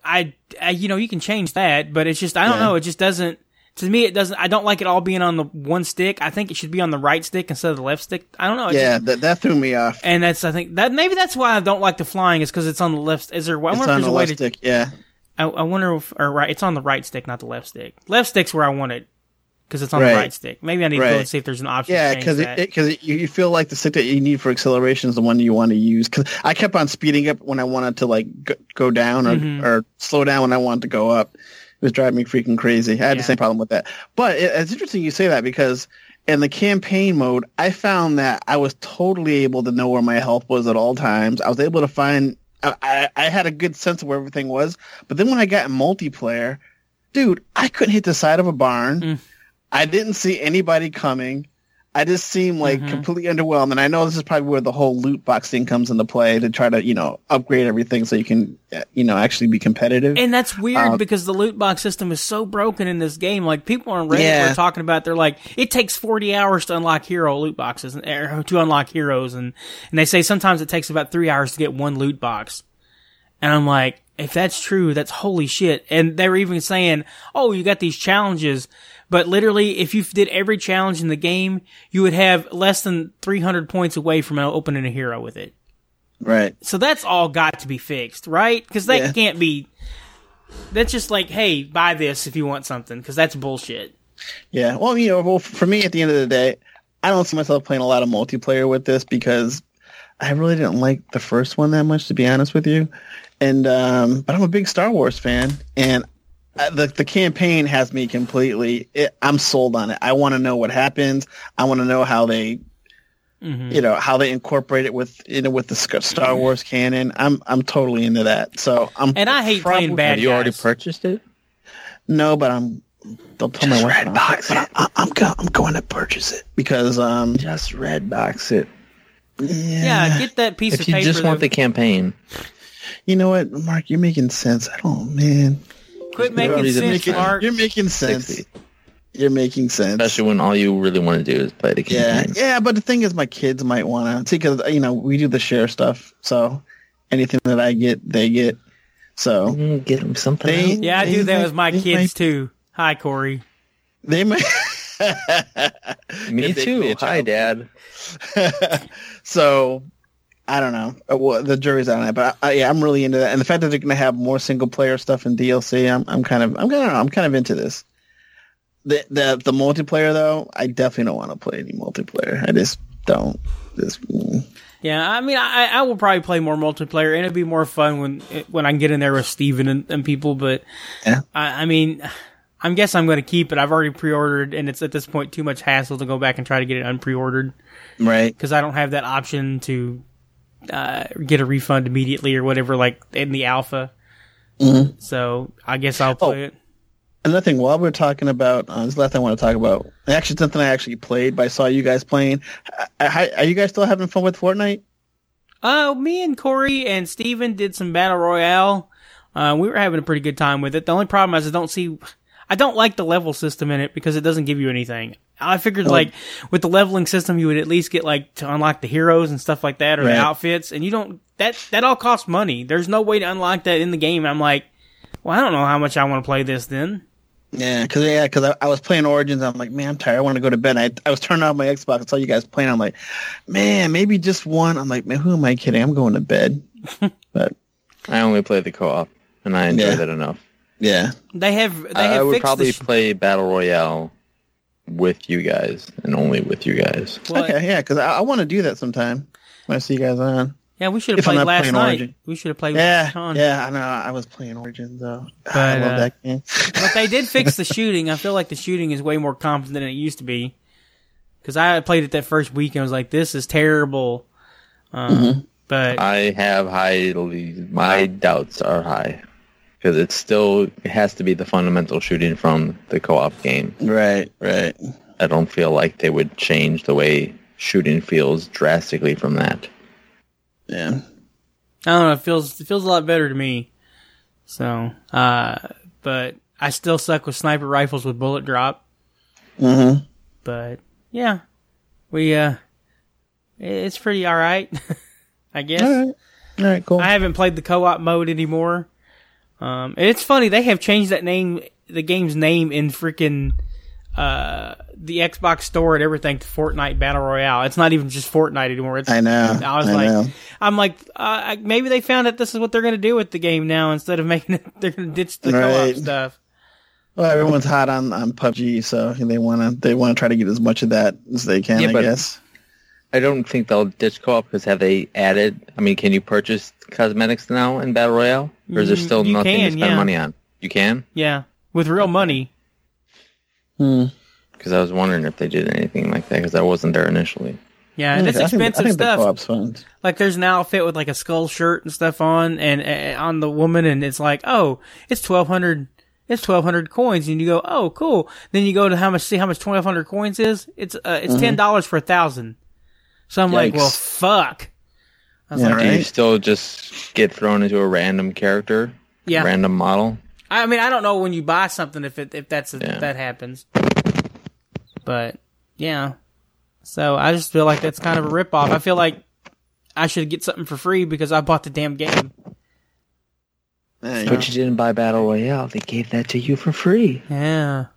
you can change that, but it's just, I don't know, it just doesn't, to me, I don't like it all being on the one stick. I think it should be on the right stick instead of the left stick. I don't know. That threw me off. And maybe that's why I don't like the flying, is because it's on the left. I wonder if there's a way to stick, yeah. I wonder if, it's on the right stick, not the left stick. Left stick's where I want it, because it's on the right stick. Maybe I need to go and see if there's an option. Yeah, because you feel like the stick that you need for acceleration is the one you want to use. Because I kept on speeding up when I wanted to go down, or slow down when I wanted to go up. It was driving me freaking crazy. I had the same problem with that. But it's interesting you say that, because in the campaign mode, I found that I was totally able to know where my health was at all times. I was able to find. I had a good sense of where everything was. But then when I got in multiplayer, dude, I couldn't hit the side of a barn. I didn't see anybody coming. I just seemed like completely underwhelmed. And I know this is probably where the whole loot box thing comes into play, to try to, upgrade everything so you can, actually be competitive. And that's weird, because the loot box system is so broken in this game. Like, people on Reddit were talking about, they're like, it takes 40 hours to unlock hero loot boxes, to unlock heroes. And they say sometimes it takes about 3 hours to get one loot box. And I'm like, if that's true, that's holy shit. And they were even saying, oh, you got these challenges, but literally, if you did every challenge in the game, you would have less than 300 points away from opening a hero with it. Right. So that's all got to be fixed, right? Because that can't be... That's just like, hey, buy this if you want something, because that's bullshit. Yeah. Well, for me, at the end of the day, I don't see myself playing a lot of multiplayer with this, because I really didn't like the first one that much, to be honest with you. And but I'm a big Star Wars fan, and the campaign has me completely. I'm sold on it. I want to know what happens. I want to know how they, how they incorporate it with the Star Wars canon. I'm totally into that. So I hate playing bad. Have you already purchased it? No, but don't tell my wife. Redbox it. I'm going to purchase it, because just Redbox it. Yeah, get that piece of paper. If you just want the campaign. You know what, Mark? You're making sense. Man. Quit making sense, Mark. You're making sense. 60. You're making sense. Especially when all you really want to do is play the campaign. Yeah, but the thing is, my kids might want to see, because we do the share stuff. So anything that I get, they get. So get them something. I do that with my kids too. Hi, Corey. They might. Me too. Hi, Dad. So. I don't know. Well, the jury's out on it, but I'm really into that. And the fact that they're going to have more single player stuff in DLC, I'm kind of into this. The multiplayer though, I definitely don't want to play any multiplayer. I just don't. Yeah, I mean, I will probably play more multiplayer, and it'd be more fun when I can get in there with Steven and people. But I mean, I guess I'm going to keep it. I've already pre-ordered, and it's at this point too much hassle to go back and try to get it unpre-ordered. Right. Because I don't have that option to get a refund immediately or whatever, like in the alpha. So I guess I'll play it. Another thing, while we're talking about, this is the last thing I want to talk about. Actually, something I actually played, but I saw you guys playing. Are you guys still having fun with Fortnite? Me and Corey and Steven did some Battle Royale. We were having a pretty good time with it. The only problem is I don't like the level system in it, because it doesn't give you anything. I figured with the leveling system, you would at least get to unlock the heroes and stuff like that, or the outfits, and you don't, that all costs money. There's no way to unlock that in the game. I'm like, well, I don't know how much I want to play this then. Yeah, because I was playing Origins. I'm like, man, I'm tired. I want to go to bed. I was turning off my Xbox. I saw you guys playing. I'm like, man, maybe just one. I'm like, man, who am I kidding? I'm going to bed. But I only play the co-op, and I enjoy that enough. Yeah, they have. I would probably play Battle Royale with you guys, and only with you guys. Well, okay, yeah, because I want to do that sometime when I see you guys on. Yeah, we should have played last night. Origin. We should have played with Sean. Yeah, I know. I was playing Origins, though. But, I love that game. But they did fix the shooting. I feel like the shooting is way more competent than it used to be. because I played it that first week and I was like, this is terrible. But I have my doubts are high because it has to be the fundamental shooting from the co-op game. Right. I don't feel like they would change the way shooting feels drastically from that. Yeah. I don't know. It feels a lot better to me. So, but I still suck with sniper rifles with bullet drop. Mm-hmm. But yeah, it's pretty all right, I guess. All right, cool. I haven't played the co-op mode anymore. And it's funny, they have changed the game's name in freaking the Xbox store and everything to Fortnite Battle Royale. It's not even just Fortnite anymore. I know. I'm like, maybe they found that this is what they're going to do with the game now. Instead of making it, they're going to ditch the co-op stuff. Well, everyone's hot on PUBG, so they want to try to get as much of that as they can. I guess. I don't think they'll ditch co-op because have they added? I mean, can you purchase cosmetics now in Battle Royale, or is there still nothing to spend money on? You can. Yeah, with real money. Because I was wondering if they did anything like that because I wasn't there initially. Yeah, and it's expensive I think stuff. The co-op's fun. Like there's an outfit with like a skull shirt and stuff on, and on the woman, and it's like, oh, it's 1,200. It's 1,200 coins, and you go, oh, cool. Then you go to see how much 1,200 coins is. It's $10 for 1,000. So I'm like, well, fuck. I was Do you still just get thrown into a random character? Yeah. Random model? I mean, I don't know when you buy something if that happens. But yeah. So I just feel like that's kind of a ripoff. I feel like I should get something for free because I bought the damn game. But you didn't buy Battle Royale. They gave that to you for free. Yeah.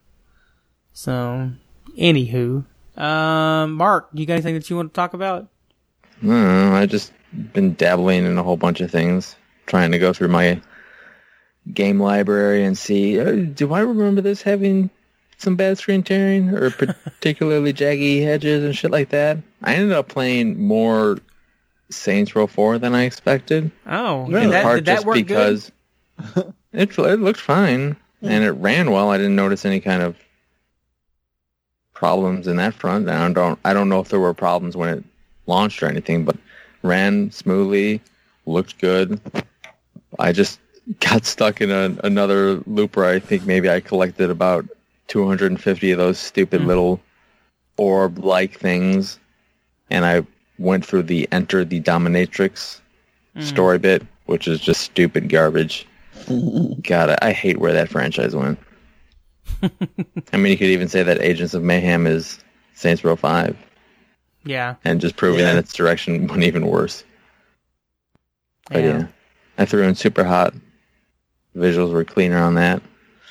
So, anywho. Mark, you got anything that you want to talk about? No, I just been dabbling in a whole bunch of things, trying to go through my game library and see, do I remember this having some bad screen tearing or particularly jaggy edges and shit like that? I ended up playing more Saints Row 4 than I expected. Oh, really? Did that work because good? It looked fine and it ran well. I didn't notice any kind of problems in that front. I don't know if there were problems when it launched or anything, but ran smoothly, looked good. I just got stuck in another loop where I think maybe I collected about 250 of those stupid little orb-like things, and I went through the Enter the Dominatrix story bit, which is just stupid garbage. God, I hate where that franchise went. I mean, you could even say that Agents of Mayhem is Saints Row 5. Yeah. And just proving that its direction went even worse. But yeah, I threw in Super Hot. Visuals were cleaner on that.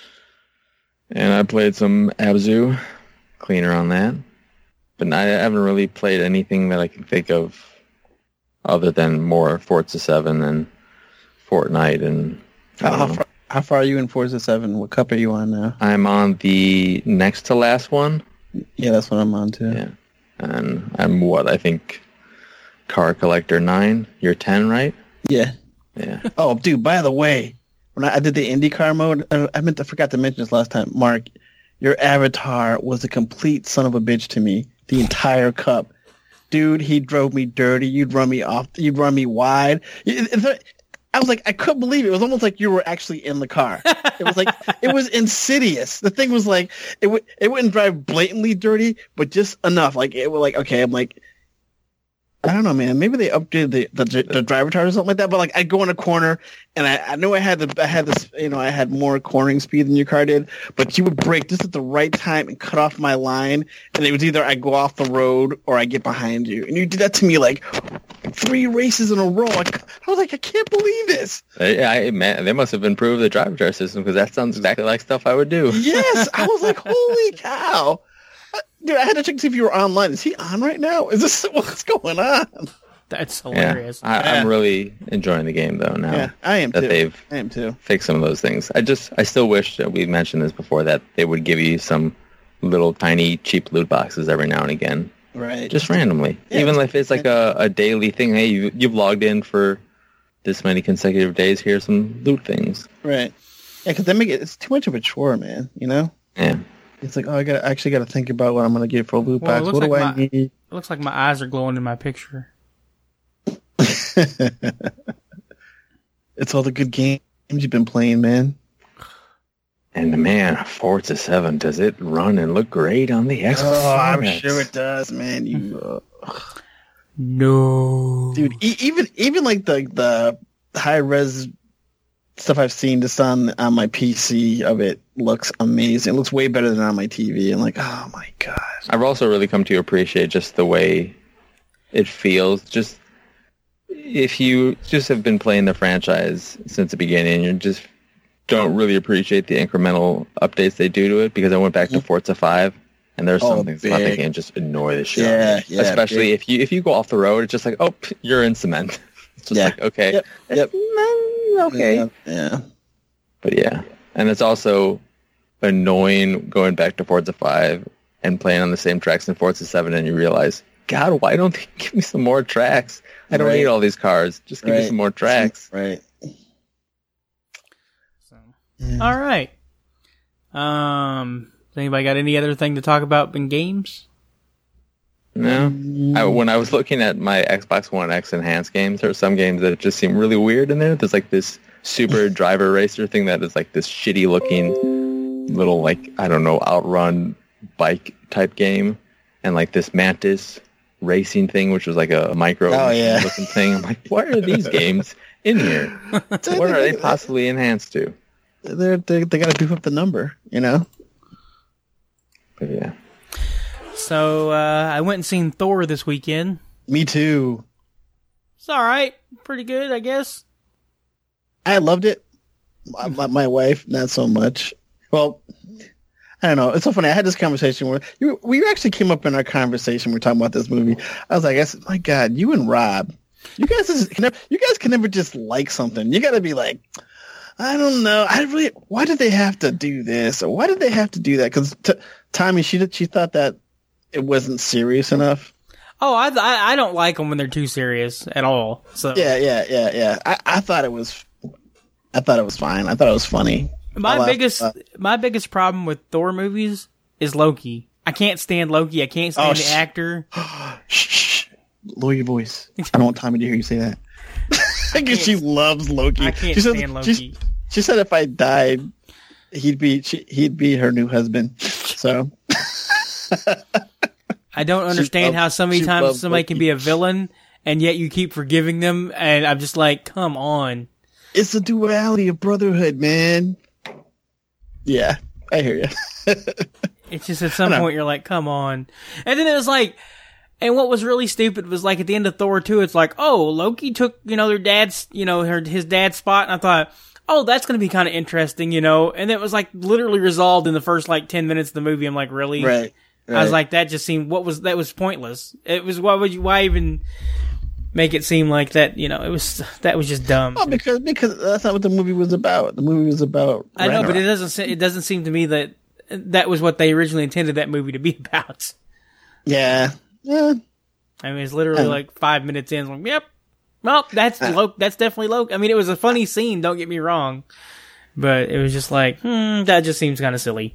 And I played some Abzu, cleaner on that. But I haven't really played anything that I can think of other than more Forza 7 and Fortnite and... How far are you in Forza 7? What cup are you on now? I'm on the next to last one. Yeah, that's what I'm on too. Yeah. And I'm I think Car Collector 9. You're 10, right? Yeah. Yeah. Oh, dude, by the way, when I did the IndyCar mode, I forgot to mention this last time, Mark, your avatar was a complete son of a bitch to me. The entire cup. Dude, he drove me dirty. You'd run me off. You'd run me wide. I was like, I couldn't believe it. It was almost like you were actually in the car. It was like, it was insidious. The thing was like, it wouldn't drive blatantly dirty, but just enough. Like, it was like, okay, I'm like, I don't know, man. Maybe they updated the driver tire or something like that. But like, I'd go in a corner, and I know I had this, I had more cornering speed than your car did. But you would brake just at the right time and cut off my line, and it was either I go off the road or I get behind you. And you did that to me like 3 races in a row. I was like, I can't believe this. Man, they must have improved the driver tire system because that sounds exactly like stuff I would do. Yes, I was like, holy cow. Dude, I had to check to see if you were online. Is he on right now? What's going on? That's hilarious. Yeah, I'm really enjoying the game though now. Yeah, I am too. I am too. Fixed some of those things. I still wish that we mentioned this before that they would give you some little tiny cheap loot boxes every now and again. Right. Just randomly. Yeah, even if it's like a daily thing. Hey, you've logged in for this many consecutive days. Here's some loot things. Right. Yeah, because it's too much of a chore, man. You know. Yeah. It's like, oh, I actually got to think about what I'm going to get for a loot box. What do I need? It looks like my eyes are glowing in my picture. It's all the good games you've been playing, man. And man, Forza 7, does it run and look great on the Xbox? Oh, I'm sure it does, man. No, dude. Even like the high res stuff I've seen just on my PC of it looks amazing. It looks way better than on my TV. I'm like, oh my god. I've also really come to appreciate just the way it feels. Just if you just have been playing the franchise since the beginning, you just don't really appreciate the incremental updates they do to it. Because I went back to Forza 5, and there's some things about the game just annoy the shit out of me. Yeah, especially if you go off the road, it's just like, oh, you're in cement. It's just like, okay, yep. Okay, yeah. But yeah, and it's also annoying going back to Forza 5 and playing on the same tracks in Forza 7, and you realize, God, why don't they give me some more tracks? I don't need all these cars. Just give me some more tracks. Right. So, all right. Has anybody got any other thing to talk about in games? No. When I was looking at my Xbox One X enhanced games, there are some games that just seem really weird in there. There's like this super driver racer thing that is like this shitty looking little, like, I don't know, outrun bike type game. And like this Mantis racing thing, which was like a micro looking thing. I'm like, why are these games in here? What are they possibly enhanced to? They got to beef up the number, you know? But yeah. So, I went and seen Thor this weekend. Me too. It's alright. Pretty good, I guess. I loved it. My wife, not so much. Well, I don't know. It's so funny. I had this conversation where we actually came up in our conversation. We were talking about this movie. I was like, my God, you and Rob, you guys can never just like something. You got to be like, I don't know. Why did they have to do this? Or why did they have to do that? Because Tommy, she thought that it wasn't serious enough. Oh, I don't like them when they're too serious at all. So yeah. I thought it was fine. I thought it was funny. My biggest problem with Thor movies is Loki. I can't stand Loki. I can't stand the actor. Shh. Lower your voice. I don't want Tommy to hear you say that. Because she loves Loki. I can't stand Loki. She said if I died, he'd be her new husband. So I don't understand how somebody can be a villain and yet you keep forgiving them, and I'm just like, come on. It's the duality of brotherhood, man. Yeah, I hear you. It's just at some point you're like, come on. And then it was like, and what was really stupid was like at the end of Thor 2, it's like, oh, Loki took, their dad's, his dad's spot. And I thought, oh, that's going to be kind of interesting, And it was like literally resolved in the first like 10 minutes of the movie. I'm like, really? Right. I was like, that just seemed, that was pointless. It was, why even make it seem like that, that was just dumb. Oh, because that's not what the movie was about. The movie was about I know, but it doesn't seem to me that was what they originally intended that movie to be about. Yeah. Yeah. I mean, it's literally like 5 minutes in. Like, yep. Well, that's definitely Loki. I mean, it was a funny scene. Don't get me wrong, but it was just like, that just seems kind of silly.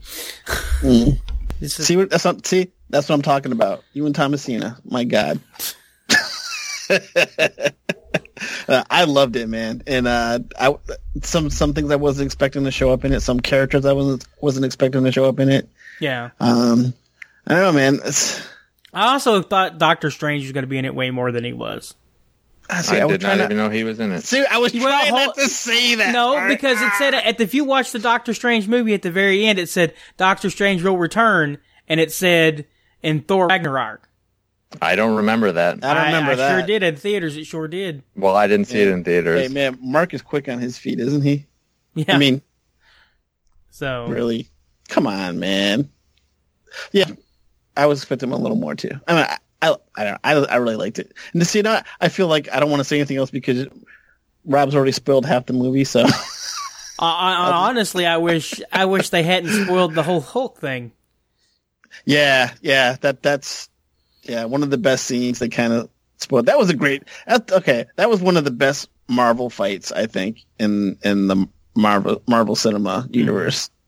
That's what I'm talking about. You and Thomasina. My God. I loved it, man. And some things I wasn't expecting to show up in it. Some characters I wasn't expecting to show up in it. Yeah. I don't know, man. I also thought Doctor Strange was going to be in it way more than he was. I did not even know he was in it. See, I was trying not to say that. No, because it said if you watch the Doctor Strange movie at the very end, it said Doctor Strange will return, and it said in Thor Ragnarok. I don't remember that. I remember that. I sure did in theaters. It sure did. Well, I didn't see it in theaters. Hey, man, Mark is quick on his feet, isn't he? Yeah. I mean, so really, come on, man. Yeah, I was expecting a little more too. I mean, I really liked it. And to see that, I feel like I don't want to say anything else because Rob's already spoiled half the movie. So, honestly, I wish they hadn't spoiled the whole Hulk thing. Yeah, that's one of the best scenes. They kind of spoiled. That was that was one of the best Marvel fights I think in the Marvel Cinema universe.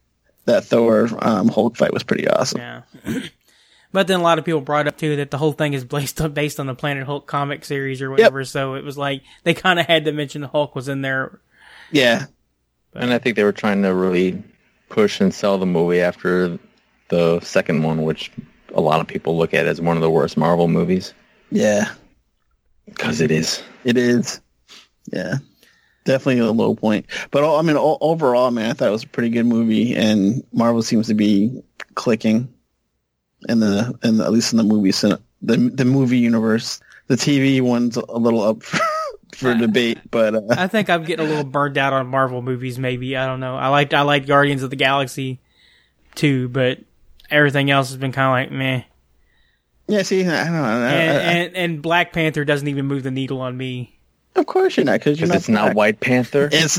that Thor Hulk fight was pretty awesome. Yeah. But then a lot of people brought up too that the whole thing is based on the Planet Hulk comic series or whatever. Yep. So it was like they kind of had to mention the Hulk was in there. Yeah. But, and I think they were trying to really push and sell the movie after the second one, which a lot of people look at as one of the worst Marvel movies. Yeah. Because it is. It is. Yeah. Definitely a low point. But I mean, overall, man, I thought it was a pretty good movie, and Marvel seems to be clicking in at least in the movie the movie universe. The TV one's a little up for debate, but I think I'm getting a little burned out on Marvel movies. Maybe, I don't know. I liked Guardians of the Galaxy too, but everything else has been kind of like meh. Yeah, see, I don't know. And Black Panther doesn't even move the needle on me. Of course you're not, because it's not White Panther. It's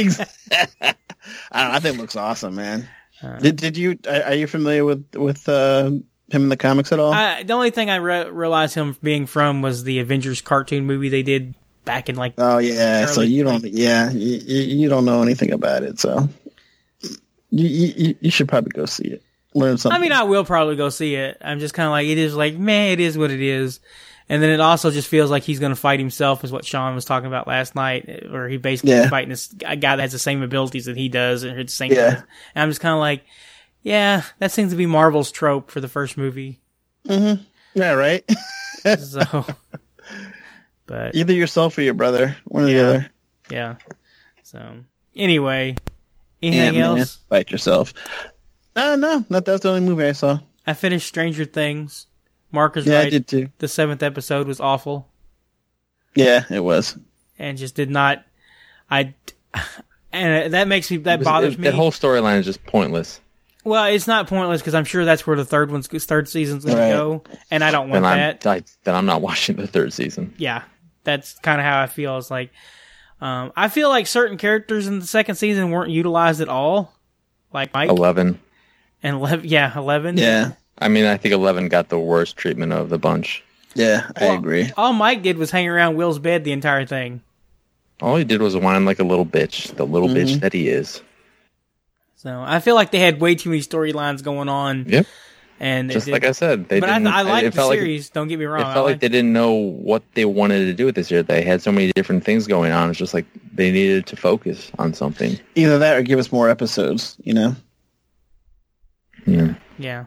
I think it looks awesome, man. Did you? Are you familiar with him in the comics at all? The only thing I realized him being from was the Avengers cartoon movie they did back in like. Oh yeah, so you don't. Yeah, you don't know anything about it, so you should probably go see it. Learn something. I mean, I will probably go see it. I'm just kind of like, it is like, man, it is what it is. And then it also just feels like he's going to fight himself, is what Sean was talking about last night, where he basically is fighting this guy that has the same abilities that he does, and it's the same. And I'm just kind of like, yeah, that seems to be Marvel's trope for the first movie. Mm-hmm. Yeah, right. So, but either yourself or your brother, one or the other. Yeah. So anyway, anything else? Fight yourself. No, that's the only movie I saw. I finished Stranger Things. Mark is right. I did too. The 7th episode was awful. Yeah, it was. And just did not. And that makes me. That bothers me. That whole storyline is just pointless. Well, it's not pointless because I'm sure that's where the third season's going to go, and I don't want that. Then I'm not watching the third season. Yeah, that's kind of how I feel. It's like I feel like certain characters in the second season weren't utilized at all, like Mike. 11. And 11, yeah, 11. Yeah. I mean, I think 11 got the worst treatment of the bunch. Yeah, I agree. All Mike did was hang around Will's bed the entire thing. All he did was whine like a little bitch, the little bitch that he is. So I feel like they had way too many storylines going on. Yep. And just like I said, I like the series. Don't get me wrong. It felt like they didn't know what they wanted to do with this year. They had so many different things going on. It's just like they needed to focus on something. Either that or give us more episodes. You know. Yeah. Yeah.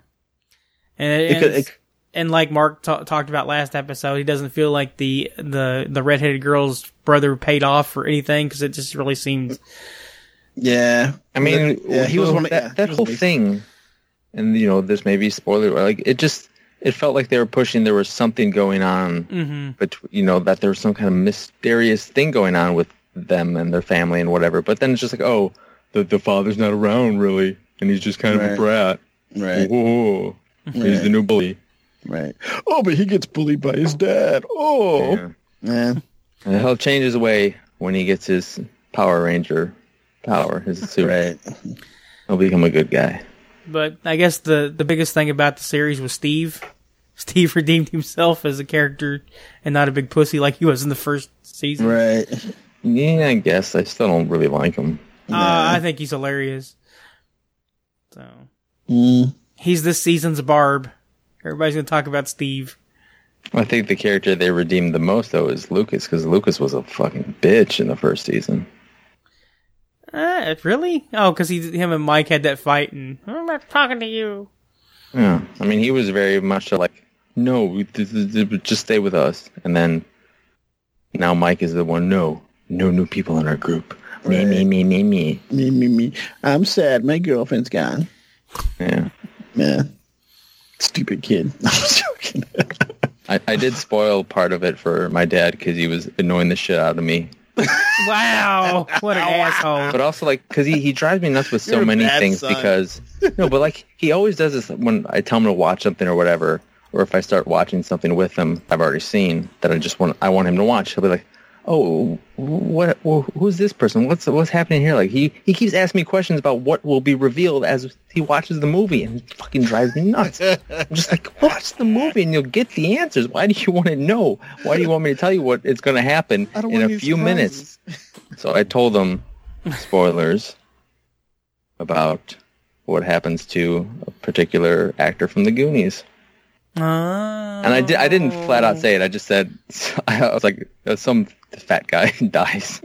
And like Mark talked about last episode, he doesn't feel like the redheaded girl's brother paid off for anything because it just really seemed. Yeah, I mean, he was one of that whole thing, and this may be spoiler. Like it felt like they were pushing. There was something going on, but that there was some kind of mysterious thing going on with them and their family and whatever. But then it's just like, oh, the father's not around really, and he's just kind of a brat. Right. Whoa. He's the new bully. Right. Oh, but he gets bullied by his dad. Oh. Yeah. Man. And he'll change his way when he gets his Power Ranger power, his suit. Right. He'll become a good guy. But I guess the biggest thing about the series was Steve. Steve redeemed himself as a character and not a big pussy like he was in the first season. Right. Yeah, I guess. I still don't really like him. I think he's hilarious. So... He's this season's Barb. Everybody's going to talk about Steve. I think the character they redeemed the most, though, is Lucas, because Lucas was a fucking bitch in the first season. Really? Oh, because him and Mike had that fight, and I'm not talking to you. Yeah. I mean, he was very much like, no, just stay with us. And then now Mike is the one, no new people in our group. Right. Me. I'm sad. My girlfriend's gone. Yeah. Man. Stupid kid. I was joking. I did spoil part of it for my dad because he was annoying the shit out of me. Wow. What an asshole. But also, like, because he drives me nuts with so many things son. Because... No, but, like, he always does this when I tell him to watch something or whatever, or if I start watching something with him I've already seen that I want him to watch. He'll be like, oh, who's this person? What's happening here? Like he keeps asking me questions about what will be revealed as he watches the movie, and it fucking drives me nuts. I'm just like, watch the movie and you'll get the answers. Why do you want to know? Why do you want me to tell you what is going to happen in a few minutes? So I told him spoilers about what happens to a particular actor from the Goonies. And I didn't flat out say it. I just said, I was like, some fat guy dies.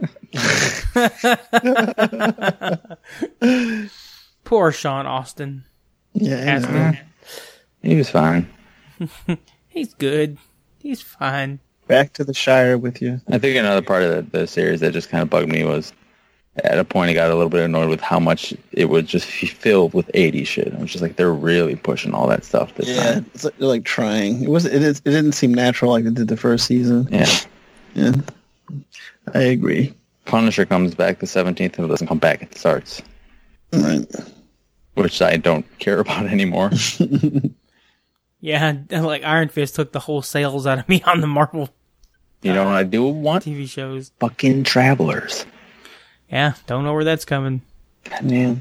Poor Sean Austin. Yeah, he was fine. He's good. He's fine. Back to the Shire with you. I think another part of the series that just kind of bugged me was at a point I got a little bit annoyed with how much it was just filled with 80s shit. I was just like, they're really pushing all that stuff this time. It's like, they're like trying. It didn't seem natural like it did the first season. Yeah. I agree. Punisher comes back the 17th and it doesn't come back. It starts. Right. Which I don't care about anymore. Yeah, like Iron Fist took the whole sales out of me on the Marvel. You know what I do want? TV shows. Fucking Travelers. Yeah, don't know where that's coming. Yeah.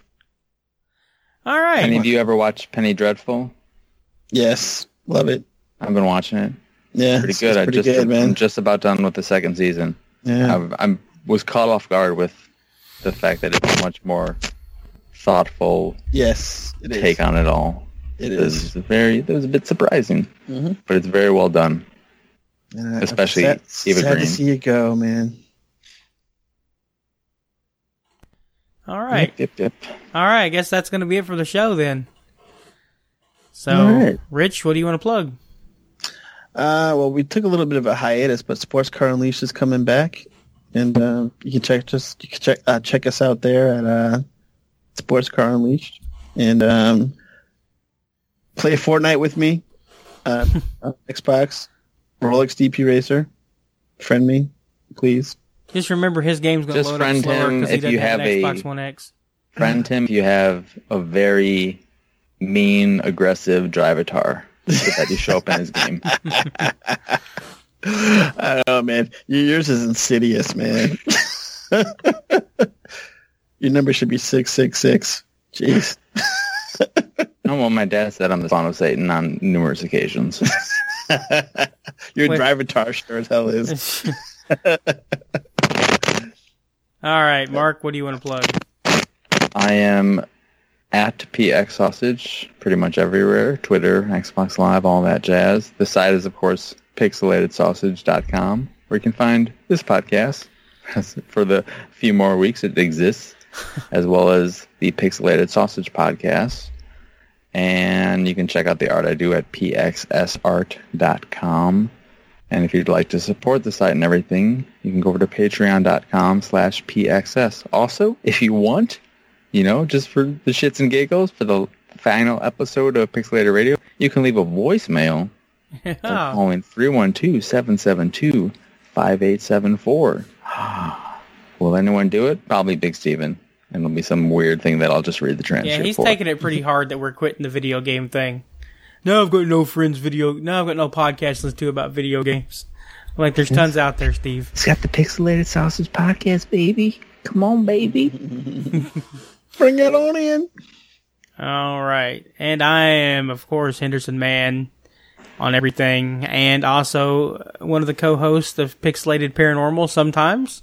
All right. Any of you ever watch Penny Dreadful? Yes. Love it. I've been watching it. Yeah. Pretty good. I'm just about done with the second season. Yeah. I was caught off guard with the fact that it's much more thoughtful take on it all. It was a bit surprising, but it's very well done. Especially Eva Green. Sad to see you go, man. All right. Yep. All right, I guess that's going to be it for the show then. So, right. Rich, what do you want to plug? Well, we took a little bit of a hiatus, but Sports Car Unleashed is coming back, and you can check us out there at Sports Car Unleashed, and play Fortnite with me, Xbox, Rolex DP Racer. Friend me, please. Just remember his game's going to load up slower because he doesn't have an Xbox One X. Friend him if you have a very mean, aggressive drivatar that you show up in his game. I don't know, man. Yours is insidious, man. Your number should be 666. Jeez. Oh, well, my dad said I'm the spawn of Satan on numerous occasions. Your drivatar sure as hell is. All right, Mark, what do you want to plug? I am at PX Sausage pretty much everywhere. Twitter, Xbox Live, all that jazz. The site is, of course, pixelatedsausage.com, where you can find this podcast. For the few more weeks it exists, as well as the Pixelated Sausage podcast. And you can check out the art I do at pxsart.com. And if you'd like to support the site and everything, you can go over to patreon.com/pxs. Also, if you want, just for the shits and giggles, for the final episode of Pixelated Radio, you can leave a voicemail calling 312-772-5874. Will anyone do it? Probably Big Steven. And it'll be some weird thing that I'll just read the transcript Yeah, he's for. taking it pretty hard that we're quitting the video game thing. Now I've got no friends now I've got no podcast to listen to about video games. Like, there's tons out there, Steve. It's got the Pixelated Sausage podcast, baby. Come on, baby. Bring it on in. All right. And I am, of course, Henderson Man on everything. And also one of the co-hosts of Pixelated Paranormal sometimes.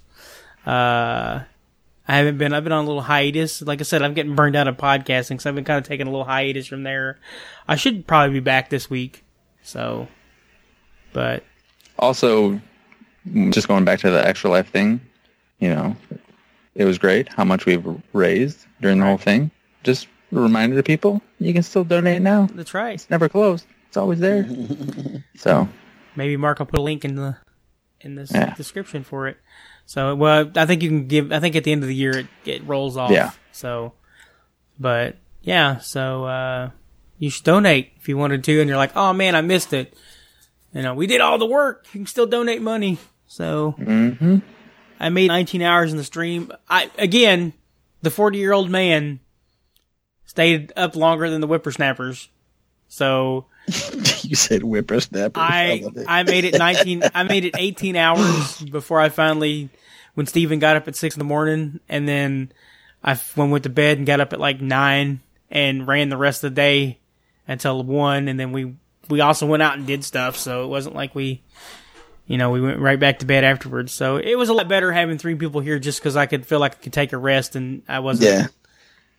I've been on a little hiatus. Like I said, I'm getting burned out of podcasting, so I've been kind of taking a little hiatus from there. I should probably be back this week. So, but. Also, just going back to the Extra Life thing, it was great how much we've raised during the whole thing. Just a reminder to people, you can still donate now. That's right. It's never closed. It's always there. So. Maybe Mark will put a link in the description for it. So, well, I think you can I think at the end of the year it rolls off. Yeah. So, but, yeah, so, you should donate if you wanted to, and you're like, oh man, I missed it. We did all the work. You can still donate money. So, I made 19 hours in the stream. The 40-year-old man stayed up longer than the whippersnappers. So, you said whippersnapper. I made it 18 hours before I finally, when Steven got up at 6 a.m, and then I went to bed and got up at like 9 and ran the rest of the day until 1, and then we also went out and did stuff, so it wasn't like we went right back to bed afterwards. So it was a lot better having 3 people here just because I could feel like I could take a rest and I wasn't. Yeah.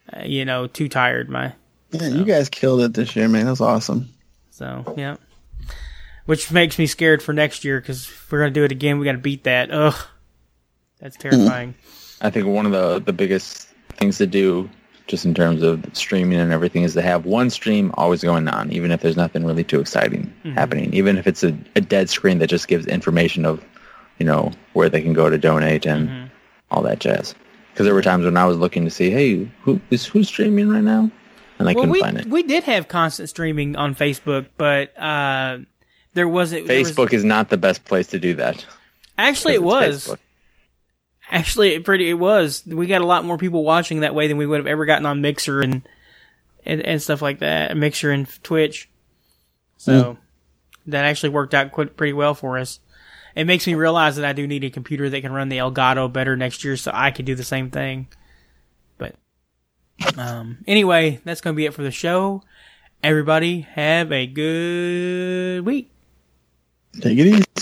too tired. You guys killed it this year, man. That's awesome. So, yeah. Which makes me scared for next year, because if we're going to do it again, we got to beat that. Ugh. That's terrifying. I think one of the biggest things to do, just in terms of streaming and everything, is to have one stream always going on, even if there's nothing really too exciting happening. Even if it's a dead screen that just gives information of, where they can go to donate and all that jazz. Because there were times when I was looking to see, hey, who's streaming right now? And I couldn't find it. We did have constant streaming on Facebook, but there wasn't... Facebook is not the best place to do that. Actually, it was. Facebook. Actually, it was. We got a lot more people watching that way than we would have ever gotten on Mixer and stuff like that. Mixer and Twitch. So that actually worked out pretty well for us. It makes me realize that I do need a computer that can run the Elgato better next year, so I could do the same thing. But anyway, that's going to be it for the show. Everybody have a good week. Take it easy.